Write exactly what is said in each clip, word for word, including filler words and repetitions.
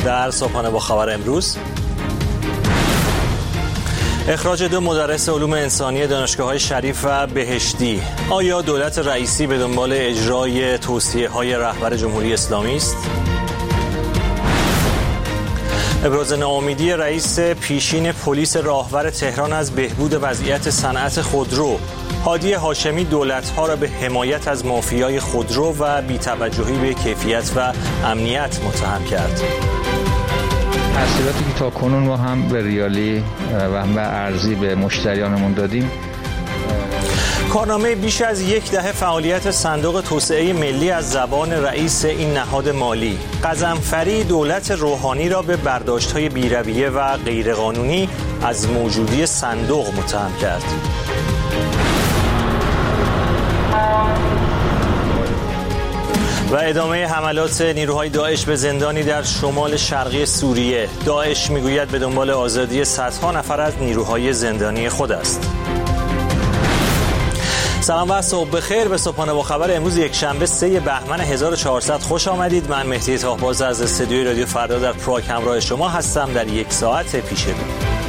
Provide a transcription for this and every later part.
در صبحانه با خبر امروز: اخراج دو مدرس علوم انسانی دانشگاه‌های شریف و بهشتی. آیا دولت رئیسی به دنبال اجرای توصیه‌های رهبر جمهوری اسلامی است؟ ابراز ناامیدی رئیس پیشین پلیس راهور تهران از بهبود وضعیت صنعت خودرو. هادی هاشمی دولت‌ها را به حمایت از مافیای خودرو و بی‌توجهی به کیفیت و امنیت متهم کرد. تحصیلاتی که تا کنون ما هم به ریالی و هم به ارزی به مشتریانمون دادیم. کارنامه بیش از یک دهه فعالیت صندوق توسعه ملی از زبان رئیس این نهاد مالی. قزنفری دولت روحانی را به برداشت‌های بی‌رویه و غیرقانونی از موجودی صندوق متهم کرد. و ادامه حملات نیروهای داعش به زندانی در شمال شرقی سوریه. داعش میگوید به دنبال آزادی صدها نفر از نیروهای زندانی خود است. سلام و صبح بخیر. به صبحانه با خبر امروز یکشنبه سه بهمن هزار و چهارصد خوش آمدید. من مهدی طاهباز از استودیوی رادیو فردا در پراگ همراه شما هستم در یک ساعت پیش رو.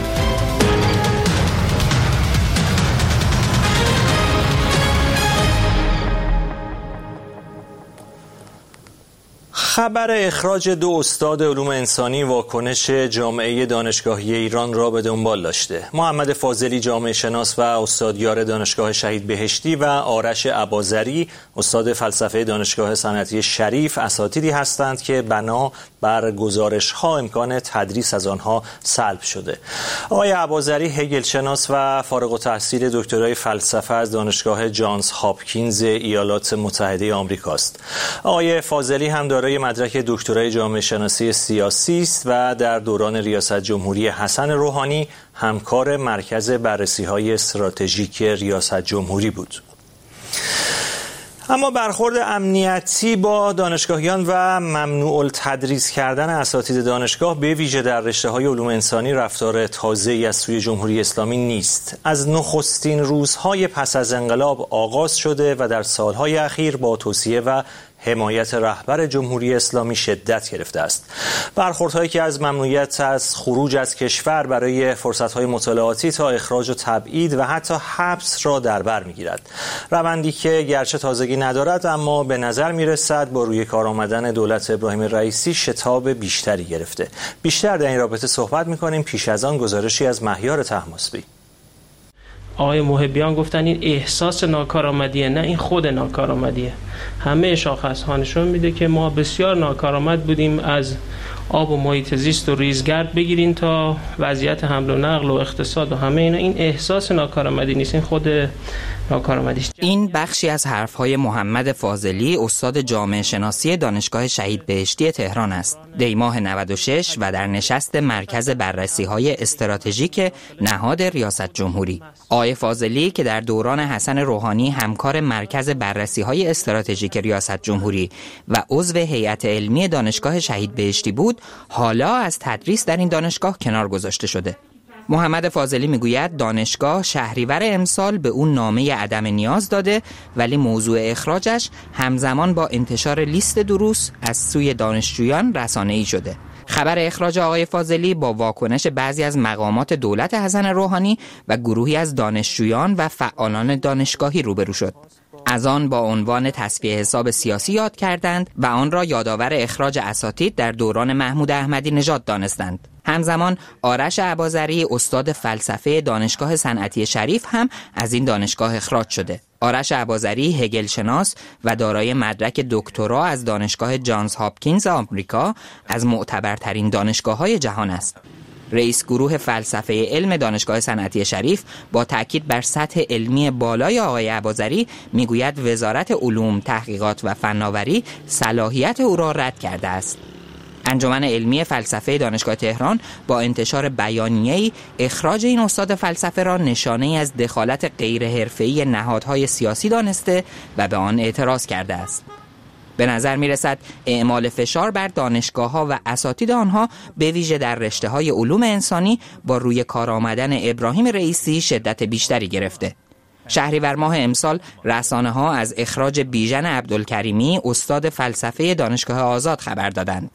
خبر اخراج دو استاد علوم انسانی واکنش جامعه دانشگاهی ایران را به دنبال داشته. محمد فاضلی جامعه شناس و استادیار دانشگاه شهید بهشتی و آرش اباظری استاد فلسفه دانشگاه صنعتی شریف اساتیدی هستند که بنا بر گزارش‌ها امکان تدریس از آنها سلب شده. آقای اباظری هگل شناس و فارغ التحصیل دکترای فلسفه از دانشگاه جانز هاپکینز ایالات متحده آمریکا است. آقای فاضلی هم دارای مدرک دکترای جامعه شناسی سیاسی است و در دوران ریاست جمهوری حسن روحانی همکار مرکز بررسی‌های استراتژیک ریاست جمهوری بود. اما برخورد امنیتی با دانشگاهیان و ممنوع التدریس کردن اساتید دانشگاه به ویژه در رشته‌های علوم انسانی رفتار تازه‌ای از سوی جمهوری اسلامی نیست. از نخستین روزهای پس از انقلاب آغاز شده و در سالهای اخیر با توصیه و حمایت رهبر جمهوری اسلامی شدت گرفته است. برخوردهایی که از ممنوعیت از خروج از کشور برای فرصت‌های مطالعاتی تا اخراج و تبعید و حتی حبس را در بر می‌گیرد. روندی که گرچه تازگی ندارد اما به نظر می‌رسد با روی کار آمدن دولت ابراهیم رئیسی شتاب بیشتری گرفته. بیشتر در این رابطه صحبت می‌کنیم. پیش از آن گزارشی از مهیار طهماسبی. آقای محبیان گفتن این احساس ناکارآمدیه، نه این خود ناکارآمدیه. همه شاخص‌ها نشون میده که ما بسیار ناکارآمد بودیم، از آب و محیط زیست و ریزگرد بگیرین تا وضعیت حمل و نقل و اقتصاد و همه اینا. این احساس ناکارآمدی نیست، این خود ناکارآمدی. این بخشی از حرف‌های محمد فاضلی استاد جامعه شناسی دانشگاه شهید بهشتی تهران است. دی ماه نود و شش و در نشست مرکز بررسی‌های استراتژیک نهاد ریاست جمهوری. آقای فاضلی که در دوران حسن روحانی همکار مرکز بررسی‌های استراتژیک ریاست جمهوری و عضو هیئت علمی دانشگاه شهید بهشتی بود، حالا از تدریس در این دانشگاه کنار گذاشته شده. محمد فاضلی میگوید دانشگاه شهریور امسال به اون نامه عدم نیاز داده، ولی موضوع اخراجش همزمان با انتشار لیست دروس از سوی دانشجویان رسانه‌ای شده. خبر اخراج آقای فاضلی با واکنش بعضی از مقامات دولت حسن روحانی و گروهی از دانشجویان و فعالان دانشگاهی روبرو شد. از آن با عنوان تصفیه حساب سیاسی یاد کردند و آن را یادآور اخراج اساتید در دوران محمود احمدی نژاد دانستند. همزمان آرش اباظری استاد فلسفه دانشگاه صنعتی شریف هم از این دانشگاه اخراج شده. آرش اباظری هگل شناس و دارای مدرک دکترا از دانشگاه جانز هاپکینز آمریکا از معتبرترین دانشگاه‌های جهان است. رئیس گروه فلسفه علم دانشگاه صنعتی شریف با تاکید بر سطح علمی بالای آقای اباظری میگوید وزارت علوم، تحقیقات و فناوری صلاحیت او را رد کرده است. انجمن علمی فلسفه دانشگاه تهران با انتشار بیانیه‌ای اخراج این استاد فلسفه را نشانه‌ای از دخالت غیرحرفه‌ای نهادهای سیاسی دانسته و به آن اعتراض کرده است. به نظر می رسد اعمال فشار بر دانشگاه‌ها و اساتید آنها به ویژه در رشته‌های علوم انسانی با روی کار آمدن ابراهیم رئیسی شدت بیشتری گرفته. شهریور ماه امسال رسانه‌ها از اخراج بیژن عبدالکریمی استاد فلسفه دانشگاه آزاد خبر دادند.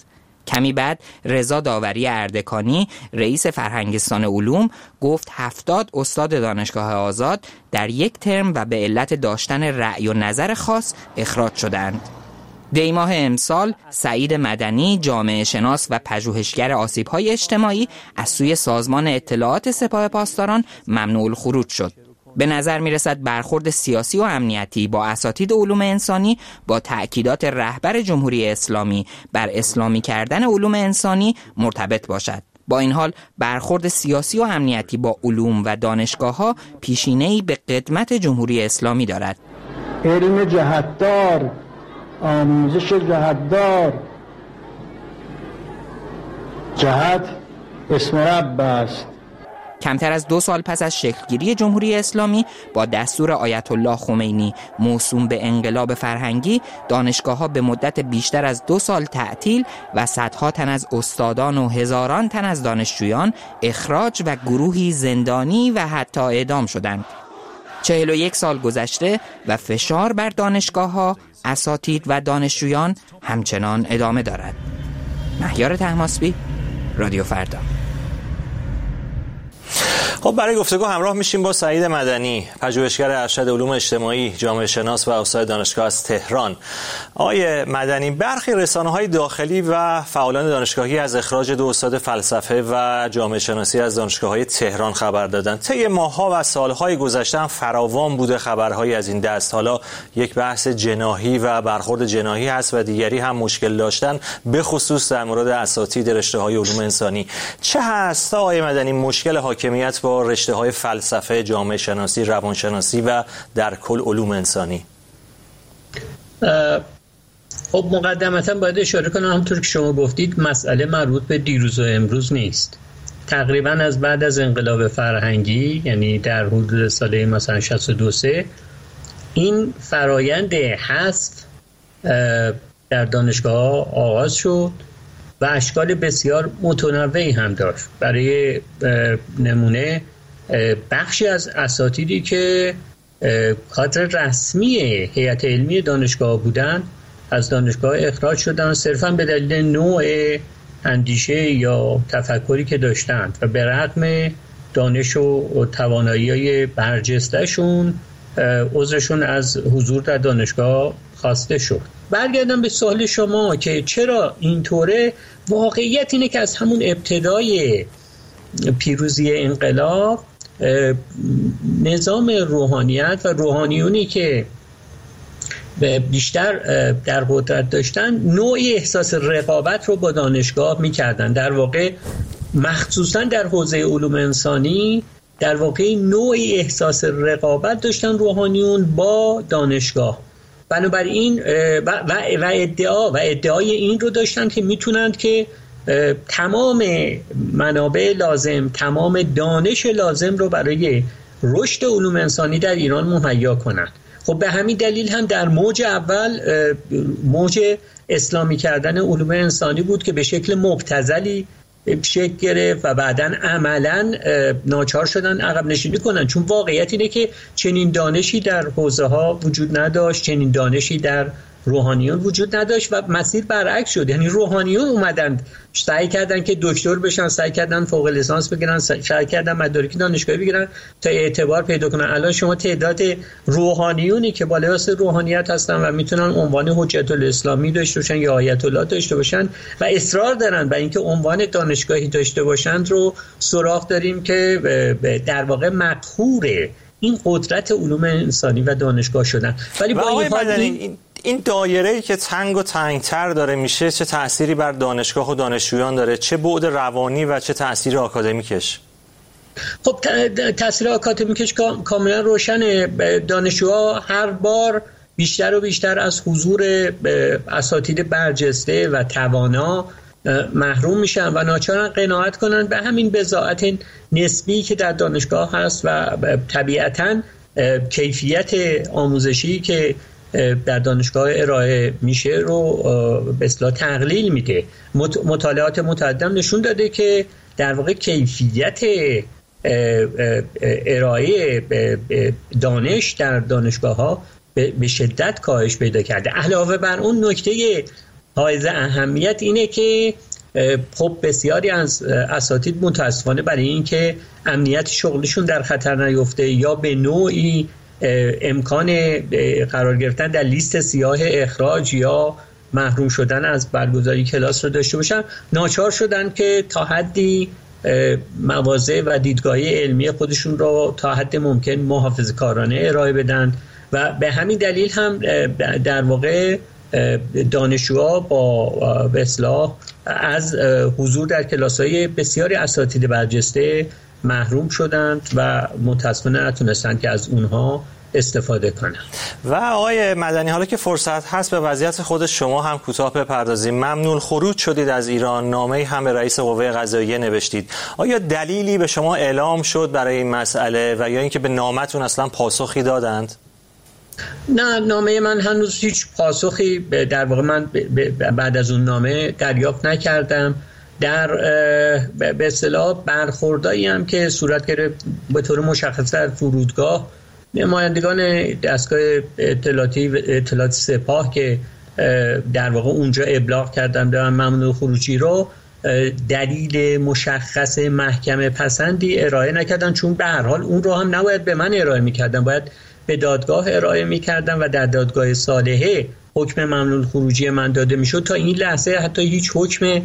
کمی بعد رضا داوری اردکانی رئیس فرهنگستان علوم گفت هفتاد استاد دانشگاه آزاد در یک ترم و به علت داشتن رأی و نظر خاص اخراج شدند. دی ماه امسال سعید مدنی جامعه شناس و پژوهشگر آسیب‌های اجتماعی از سوی سازمان اطلاعات سپاه پاسداران ممنوع الخروج شد. به نظر میرسد برخورد سیاسی و امنیتی با اساتید علوم انسانی با تأکیدات رهبر جمهوری اسلامی بر اسلامی کردن علوم انسانی مرتبط باشد. با این حال برخورد سیاسی و امنیتی با علوم و دانشگاه‌ها پیشینه‌ای به قدمت جمهوری اسلامی دارد. علم جهتدار، آموزش جهتدار، جهت اسم رب است. کمتر از دو سال پس از شکلگیری جمهوری اسلامی با دستور آیت الله خمینی موسوم به انقلاب فرهنگی، دانشگاه‌ها به مدت بیشتر از دو سال تعطیل و صدها تن از استادان و هزاران تن از دانشجویان اخراج و گروهی زندانی و حتی اعدام شدند. چهل و یک سال گذشته و فشار بر دانشگاه‌ها، اساتید و دانشجویان همچنان ادامه دارد. مهیار طهماسبی، رادیو فردا. خب برای گفتگو همراه میشیم با سعید مدنی، پژوهشگر ارشد علوم اجتماعی، جامعه شناس و استاد دانشگاه از تهران. آقای مدنی، برخی رسانه‌های داخلی و فعالان دانشگاهی از اخراج دو استاد فلسفه و جامعه شناسی از دانشگاه‌های تهران خبر دادند. طی ماه‌ها و سال‌های گذشته هم فراوان بوده خبرهایی از این دست. حالا یک بحث جناحی و برخورد جناحی هست و دیگری هم مشکل داشتن، به خصوص در مورد اساتید رشته‌های علوم انسانی. چه هست آقای مدنی مشکل حاکمیت با رشته‌های فلسفه، جامعه شناسی، روانشناسی و در کل علوم انسانی؟ خب مقدمتا باید اشاره کنم همونطور که شما گفتید مسئله مربوط به دیروز و امروز نیست. تقریبا از بعد از انقلاب فرهنگی، یعنی در حدود سال مثلا شصت و دو سه، این فرایند حذف در دانشگاه آغاز شد و اشکال بسیار متنوعی هم داشت. برای نمونه بخشی از اساتیدی که کادر رسمی هیئت علمی دانشگاه بودند از دانشگاه اخراج شدند صرفاً به دلیل نوع اندیشه یا تفکری که داشتند و به رغم دانش و توانایی‌های برجسته‌شون عذرشون از حضور در دانشگاه خواسته شد. برگردم به سوال شما که چرا اینطوره، واقعیت اینه که از همون ابتدای پیروزی انقلاب نظام روحانیت و روحانیونی که بیشتر در قدرت داشتن نوعی احساس رقابت رو با دانشگاه میکردن. در واقع مخصوصا در حوزه علوم انسانی در واقع نوعی احساس رقابت داشتن روحانیون با دانشگاه. بنابراین و, و, و ادعا و ادعای این رو داشتن که میتونند که تمام منابع لازم، تمام دانش لازم رو برای رشد علوم انسانی در ایران مهیا کنند. خب به همین دلیل هم در موج اول موج اسلامی کردن علوم انسانی بود که به شکل مبتذلی شکل گرفت و بعداً عملاً ناچار شدن عقب نشینی کنن، چون واقعیت اینه که چنین دانشی در حوزه ها وجود نداشت، چنین دانشی در روحانیون وجود نداشت و مسیر برعکس شد. یعنی روحانیون اومدن سعی کردن که دکتر بشن، سعی کردن فوق لیسانس بگیرن، سعی کردن مدارک دانشگاهی بگیرن تا اعتبار پیدا کنن. الان شما تعداد روحانیونی که با لباس روحانیت هستن و میتونن عنوان حجت الاسلامی داشته باشن یا آیت الله داشته باشن و اصرار دارن برای اینکه عنوان دانشگاهی داشته باشند رو سراغ داریم که در واقع مقهور این قدرت علوم انسانی و دانشگاه شدن. ولی با این حال این این دایره‌ای که تنگ و تنگتر داره میشه چه تأثیری بر دانشگاه و دانشجویان داره، چه بعد روانی و چه تأثیر آکادمیکش؟ خب تأثیر آکادمیکش کاملا روشنه. دانشجوها هر بار بیشتر و بیشتر از حضور اساتید برجسته و توانا محروم میشن و ناچارن قناعت کنن به همین بضاعت نسبی که در دانشگاه هست و طبیعتاً کیفیت آموزشی که در دانشگاه ارائه میشه رو به اصطلاح تقلیل میده. مطالعات متعدد نشون داده که در واقع کیفیت ارائه دانش در دانشگاه ها به شدت کاهش پیدا کرده. علاوه بر اون نکته حائز اهمیت اینه که خب بسیاری از اساتید متاسفانه برای اینکه امنیت شغلشون در خطر نیفته یا به نوعی امکان قرار گرفتن در لیست سیاه اخراج یا محروم شدن از برگزاری کلاس رو داشته باشن، ناچار شدن که تا حدی مواضع و دیدگاهی علمی خودشون رو تا حد ممکن محافظه‌کارانه ارائه بدن و به همین دلیل هم در واقع دانشجوها با به اصطلاح از حضور در کلاس‌های بسیاری اساتید برجسته محروم شدند و متأسفانه نتونستند که از اونها استفاده کنند. و آقای مدنی، حالا که فرصت هست به وضعیت خود شما هم کوتاه بپردازیم. ممنوع خروج شدید از ایران، نامه‌ای هم به رئیس قوه قضاییه نوشتید. آیا دلیلی به شما اعلام شد برای این مسئله و یا اینکه به نامتون اصلا پاسخی دادند؟ نه، نامه من هنوز هیچ پاسخی در واقع من بعد از اون نامه دریافت نکردم. در به اصطلاح برخوردایی هم که صورت گرفت به طور مشخص در فرودگاه، نمایندگان دستگاه اطلاعاتی اطلاعات سپاه که در واقع اونجا ابلاغ کردن به ممنوع خروجی رو، دلیل مشخص محکمه پسندی ارائه نکردن، چون به هر حال اون رو هم نباید به من ارائه میکردن، باید به دادگاه ارائه میکردن و در دادگاه صالحه حکم ممنوع خروجی من داده میشد. تا این لحظه حتی هیچ حکم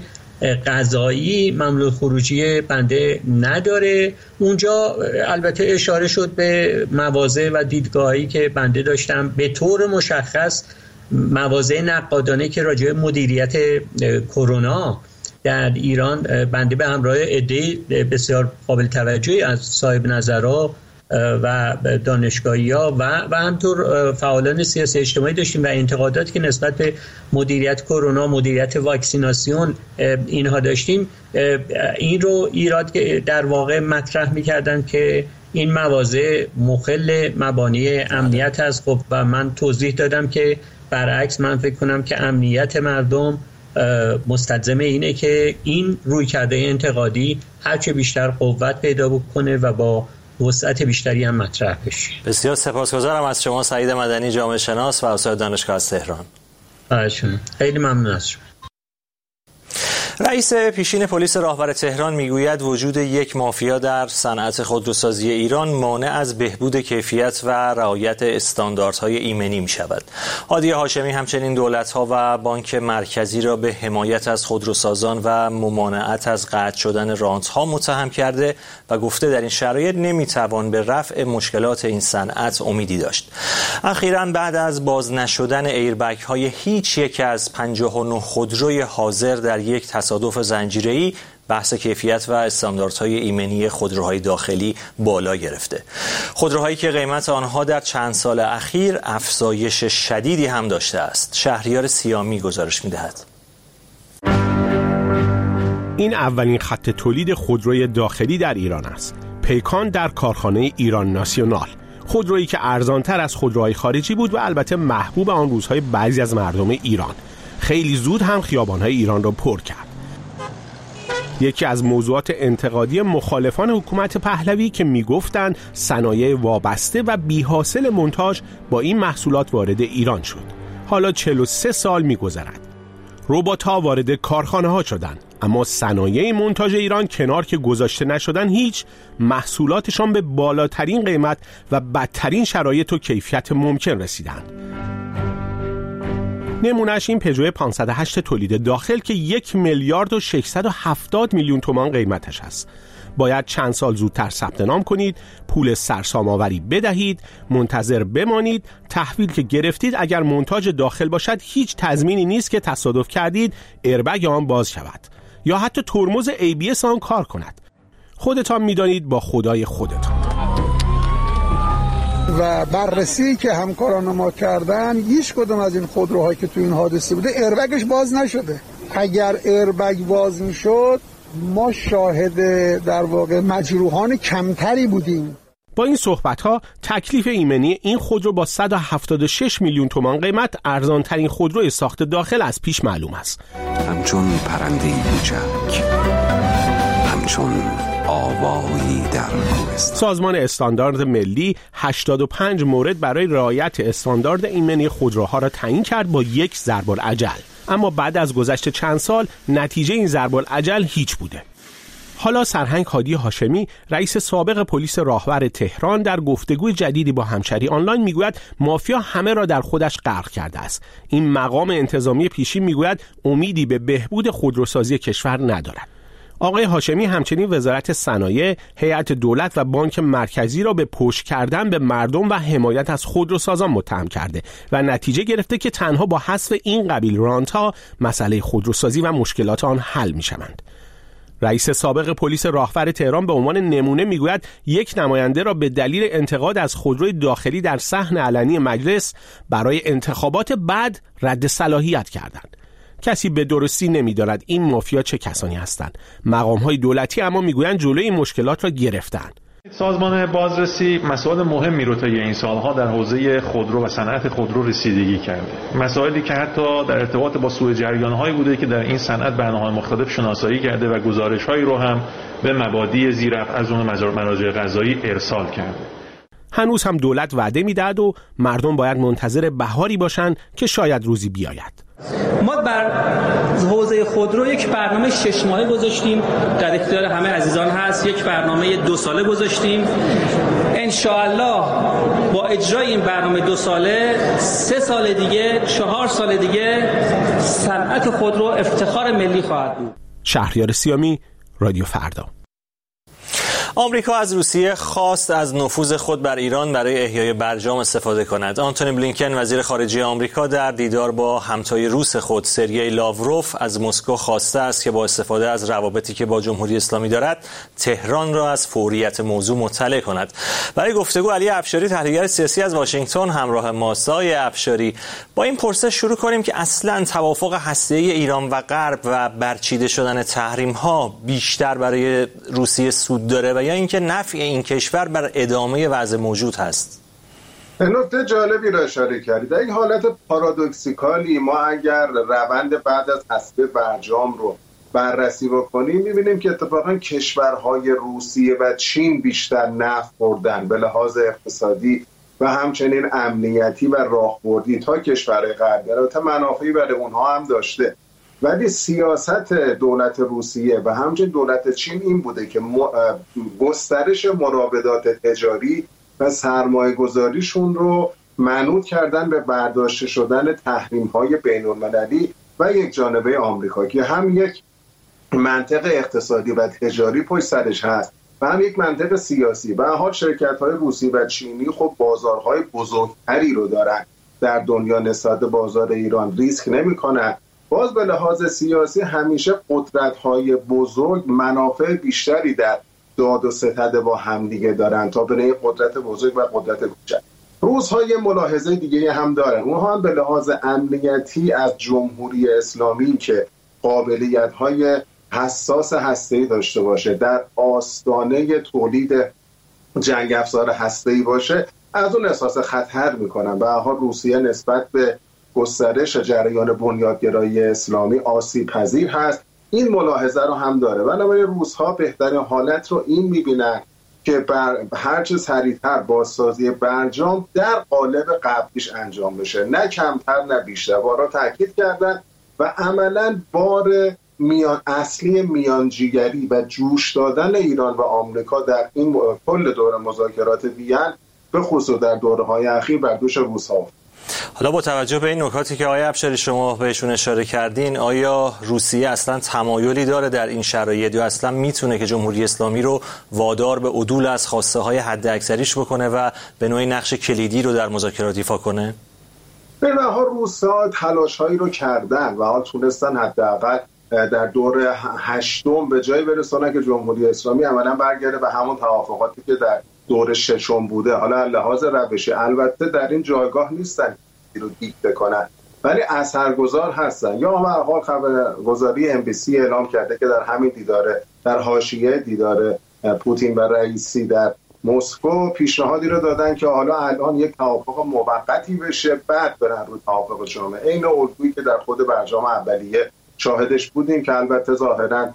قضایی ممنوع خروجی بنده نداره. اونجا البته اشاره شد به مواضع و دیدگاهی که بنده داشتم، به طور مشخص مواضع نقادانه که راجع به مدیریت کرونا در ایران بنده به همراه عده بسیار قابل توجهی از صاحب نظرها و دانشگاهی‌ها و و همطور فعالان سیاسی اجتماعی داشتیم و انتقاداتی که نسبت به مدیریت کرونا، مدیریت واکسیناسیون اینها داشتیم، این رو ایراد که در واقع مطرح می‌کردن که این مواضع مخل مبانی امنیت است. خب و من توضیح دادم که برعکس من فکر کنم که امنیت مردم مستلزم اینه که این رویکرد انتقادی هرچه بیشتر قوت پیدا بکنه و با وسعت بیشتری هم مطرح بشه. بسیار سپاسگزارم از شما سعید مدنی، جامعه شناس و استاد دانشگاه از تهران. خیلی ممنون از شما. رئیس پیشین پلیس راهور تهران میگوید وجود یک مافیا در صنعت خودروسازی ایران مانع از بهبود کیفیت و رعایت استانداردهای ایمنی می شود. هادیه هاشمی همچنین دولت‌ها و بانک مرکزی را به حمایت از خودروسازان و ممانعت از قطع شدن رانت‌ها متهم کرده و گفته در این شرایط نمیتوان به رفع مشکلات این صنعت امیدی داشت. اخیراً بعد از باز نشدن ایربگ های هیچ یک از پنجاه و نه خودروی حاضر در یک تصادف زنجیره‌ای، بحث کیفیت و استانداردهای ایمنی خودروهای داخلی بالا گرفته. خودروهایی که قیمت آنها در چند سال اخیر افزایش شدیدی هم داشته است. شهریار سیامی گزارش می‌دهد. این اولین خط تولید خودروی داخلی در ایران است. پیکان در کارخانه ایران ناسیونال، خودرویی که ارزانتر از خودروهای خارجی بود و البته محبوب آن روزهای بعضی از مردم ایران. خیلی زود هم خیابان‌های ایران را پر کرد. یکی از موضوعات انتقادی مخالفان حکومت پهلوی که میگفتند صنایع وابسته و بی‌حاصل مونتاژ با این محصولات وارد ایران شد. حالا چهل و سه سال می‌گذرد. ربات‌ها وارد کارخانه‌ها شدند، اما صنایع مونتاژ ایران کنار که گذاشته نشدن هیچ، محصولاتشان به بالاترین قیمت و بدترین شرایط و کیفیت ممکن رسیدند. نمونهش این پژو پانصد و هشت تولید داخل که یک میلیارد و ششصد و هفتاد میلیون تومان قیمتش است. باید چند سال زودتر ثبت نام کنید، پول سرسام آوری بدهید، منتظر بمانید، تحویل که گرفتید اگر مونتاژ داخل باشد هیچ تضمینی نیست که تصادف کردید ایربگ آن باز شود یا حتی ترمز ای بی اس آن کار کند. خودتان میدانید با خدای خودتان. و بررسی که همکاران ما کردن هیچ کدوم از این خودروهایی که تو این حادثه بوده ایربگش باز نشده. اگر ایربگ باز میشد ما شاهد در واقع مجروحان کمتری بودیم. با این صحبت‌ها تکلیف ایمنی این خودرو با صد و هفتاد و شش میلیون تومان قیمت ارزان‌ترین خودروی ساخت داخل از پیش معلوم است. همچون پرنده‌ای کوچک، همچون آوایی در کوهستان. سازمان استاندارد ملی هشتاد و پنج مورد برای رعایت استاندارد ایمنی خودروها را تعیین کرد با یک ضرب العجل. اما بعد از گذشت چند سال نتیجه این ضرب العجل هیچ بوده. حالا سرهنگ هادی هاشمی، رئیس سابق پلیس راهور تهران، در گفتگوی جدیدی با همشری آنلاین میگوید مافیا همه را در خودش غرق کرده است. این مقام انتظامی پیشین میگوید امیدی به بهبود خودروسازی کشور ندارد. آقای هاشمی همچنین وزارت صنایع، هیئت دولت و بانک مرکزی را به پشت کردن به مردم و حمایت از خودروسازان متهم کرده و نتیجه گرفته که تنها با حذف این قبیل رانت‌ها مسئله خودروسازی و مشکلات آن حل می‌شوند. رئیس سابق پلیس راهور تهران به عنوان نمونه میگوید یک نماینده را به دلیل انتقاد از خودروی داخلی در صحن علنی مجلس برای انتخابات بعد رد صلاحیت کردند. کسی به درستی نمی‌داند این مافیا چه کسانی هستند. مقام‌های دولتی اما میگویند جلوی این مشکلات را گرفتند. سازمان بازرسی مسائل مهمی رو طی این سالها در حوزه خودرو و صنعت خودرو رسیدگی کرده. مسائلی که حتی در ارتباط با سوء جریان‌هایی بوده که در این صنعت به انواع مختلف شناسایی کرده و گزارش‌هایی رو هم به مبادی زیرفت از اون مراجع قضایی ارسال کرده. هنوز هم دولت وعده میدهد و مردم باید منتظر بهاری باشند که شاید روزی بیاید. ما بر حوزه خودرو یک برنامه شش ماهه گذاشتیم، در اختیار همه عزیزان هست. یک برنامه دو ساله گذاشتیم. انشاءالله با اجرای این برنامه دو ساله، سه سال دیگه، چهار سال دیگه صنعت خودرو افتخار ملی خواهد بود. شهریار سیامی، رادیو فردا. آمریکا از روسیه خواست از نفوذ خود بر ایران برای احیای برجام استفاده کند. آنتونی بلینکن وزیر خارجه آمریکا در دیدار با همتای روس خود سرگئی لاوروف از مسکو خواسته است که با استفاده از روابطی که با جمهوری اسلامی دارد تهران را از فوریت موضوع مطلع کند. برای گفتگو علی افشاری تحلیلگر سیاسی از واشنگتن همراه ماست. آقای افشاری، با این پرسش شروع کنیم که اصلا توافق هسته‌ای ایران و غرب و برچیده شدن تحریم‌ها بیشتر برای روسیه سود داره و یا اینکه نفع این کشور بر ادامه وضع موجود هست؟ نکته جالبی را اشاره کردید. در این حالت پارادوکسیکالی ما اگر روند بعد از حذف برجام رو بررسی بکنیم می‌بینیم که اتفاقا کشورهای روسیه و چین بیشتر نفع بردن به لحاظ اقتصادی و همچنین امنیتی و راهبردی تا کشورهای غربی. البته منافعی برای اونها هم داشته، ولی سیاست دولت روسیه و همچنین دولت چین این بوده که گسترش مراودات تجاری و سرمایه گذاریشون رو منوط کردن به برداشته شدن تحریم‌های بین‌المللی و یک جانبه آمریکا که هم یک منطق اقتصادی و تجاری پشت سرش هست و هم یک منطق سیاسی. به هر حال شرکت‌های روسی و چینی خب بازارهای بزرگتری رو دارن در دنیا نسبت به بازار ایران، ریسک نمی‌کنن. باز به لحاظ سیاسی همیشه قدرت‌های بزرگ منافع بیشتری در داد و ستد با همدیگه دارن تا بین قدرت بزرگ و قدرت کوچک. روزهای ملاحظه دیگه هم دارن. اونها هم به لحاظ امنیتی از جمهوری اسلامی که قابلیت‌های حساس هسته‌ای داشته باشه، در آستانه تولید جنگ افزار هسته‌ای باشه، از اون احساس خطر میکنن. به هر حال روسیه نسبت به گسترش جریان بنیادگرایی اسلامی آسیب پذیر هست. این ملاحظه رو هم داره. بنابراین روس‌ها بهترین حالت رو این می‌بینن که بر هرچه سریعتر بازسازی برجام در قالب قبلیش انجام بشه، نه کمتر نه بیشتر. بارها تاکید کردن و عملاً بار میان اصلی میانجیگری و جوش دادن ایران و آمریکا در این کل دوره مذاکرات وین به خصوص در دوره‌های اخیر بر دوش روس‌ها. حالا با توجه به این نکاتی که آقای افشاری شما بهشون اشاره کردین، آیا روسیه اصلا تمایلی داره در این شرایط یا اصلا میتونه که جمهوری اسلامی رو وادار به عدول از خواسته های حد اکثریش بکنه و به نوعی نقش کلیدی رو در مذاکرات ایفا کنه؟ به هر حال روس‌ها تلاش‌هایی رو کردن و حال تونستن حداقل در دور هشتم به جای برسونن که جمهوری اسلامی عملاً برگرده به همون توافقاتی که در دور ششم بوده. حالا لحاظ روشی البته در این جایگاه نیستن رو دیکته کنن، ولی اثرگذار هستن. یا به هر حال خبرگزاری ام بی سی اعلام کرده که در همین دیدار، در حاشیه دیدار پوتین و رئیسی در مسکو پیشنهادی رو دادن که حالا الان یک توافق موقتی بشه، بعد برن رو توافق جامع. این الگویی که در خود برجام اولیه شاهدش بودیم که البته ظاهراً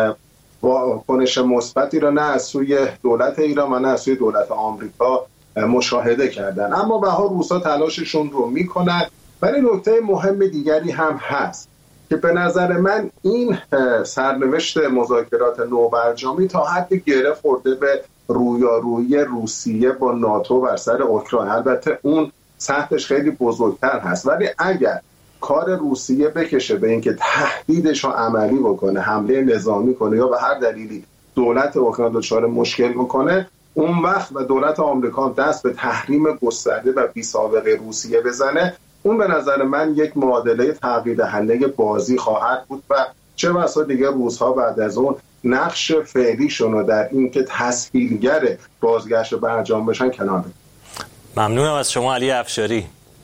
واکنش مثبتی را نه از سوی دولت ایران و نه از سوی دولت آمریکا مشاهده کردن. اما به هر روزها تلاششون رو میکنن. ولی نکته مهم دیگری هم هست. که به نظر من این سرنوشت مذاکرات نوبرجامی تا حدی گره خورده به رویارویی روسیه با ناتو بر سر اوکراین. البته اون سطحش خیلی بزرگتر هست، ولی اگر کار روسیه بکشه به اینکه تهدیدش رو عملی بکنه، حمله نظامی کنه یا به هر دلیلی دولت اوکراین دچار مشکل بکنه، اون وقت و دولت آمریکا دست به تحریم گسترده و بی سابقه روسیه بزنه، اون به نظر من یک معادله تغییر دهنده بازی خواهد بود و چه بسا دیگه روزها بعد از اون نقش فعلیشون رو در اینکه تسهیلگر بازگشت برجام بشن کنار بدن. ممنونم از شما علی افشاری.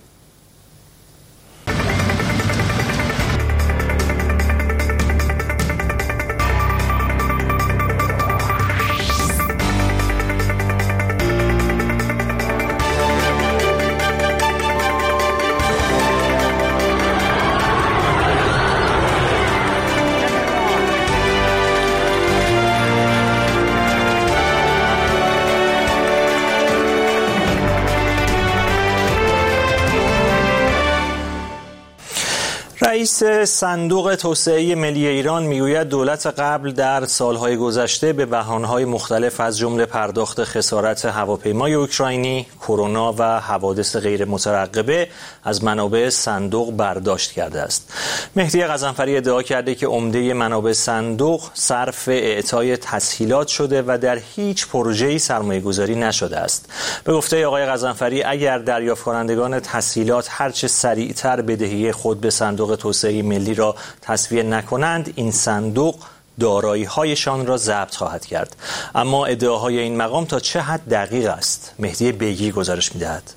رئیس صندوق توسعه ملی ایران میگوید دولت قبل در سالهای گذشته به بهانه‌های مختلف از جمله پرداخت خسارت هواپیمای اوکراینی، کرونا و حوادث غیر مترقبه از منابع صندوق برداشت کرده است. مهدی غضنفری ادعا کرده که عمده منابع صندوق صرف اعطای تسهیلات شده و در هیچ پروژه‌ای سرمایه‌گذاری نشده است. به گفته آقای غضنفری اگر دریافت کنندگان تسهیلات هرچه سریعتر بدهی خود به صندوق توسعه ملی را تسویه نکنند، این صندوق دارایی‌هایشان را ضبط خواهد کرد. اما ادعاهای این مقام تا چه حد دقیق است؟ مهدی بیگی گزارش می‌دهد.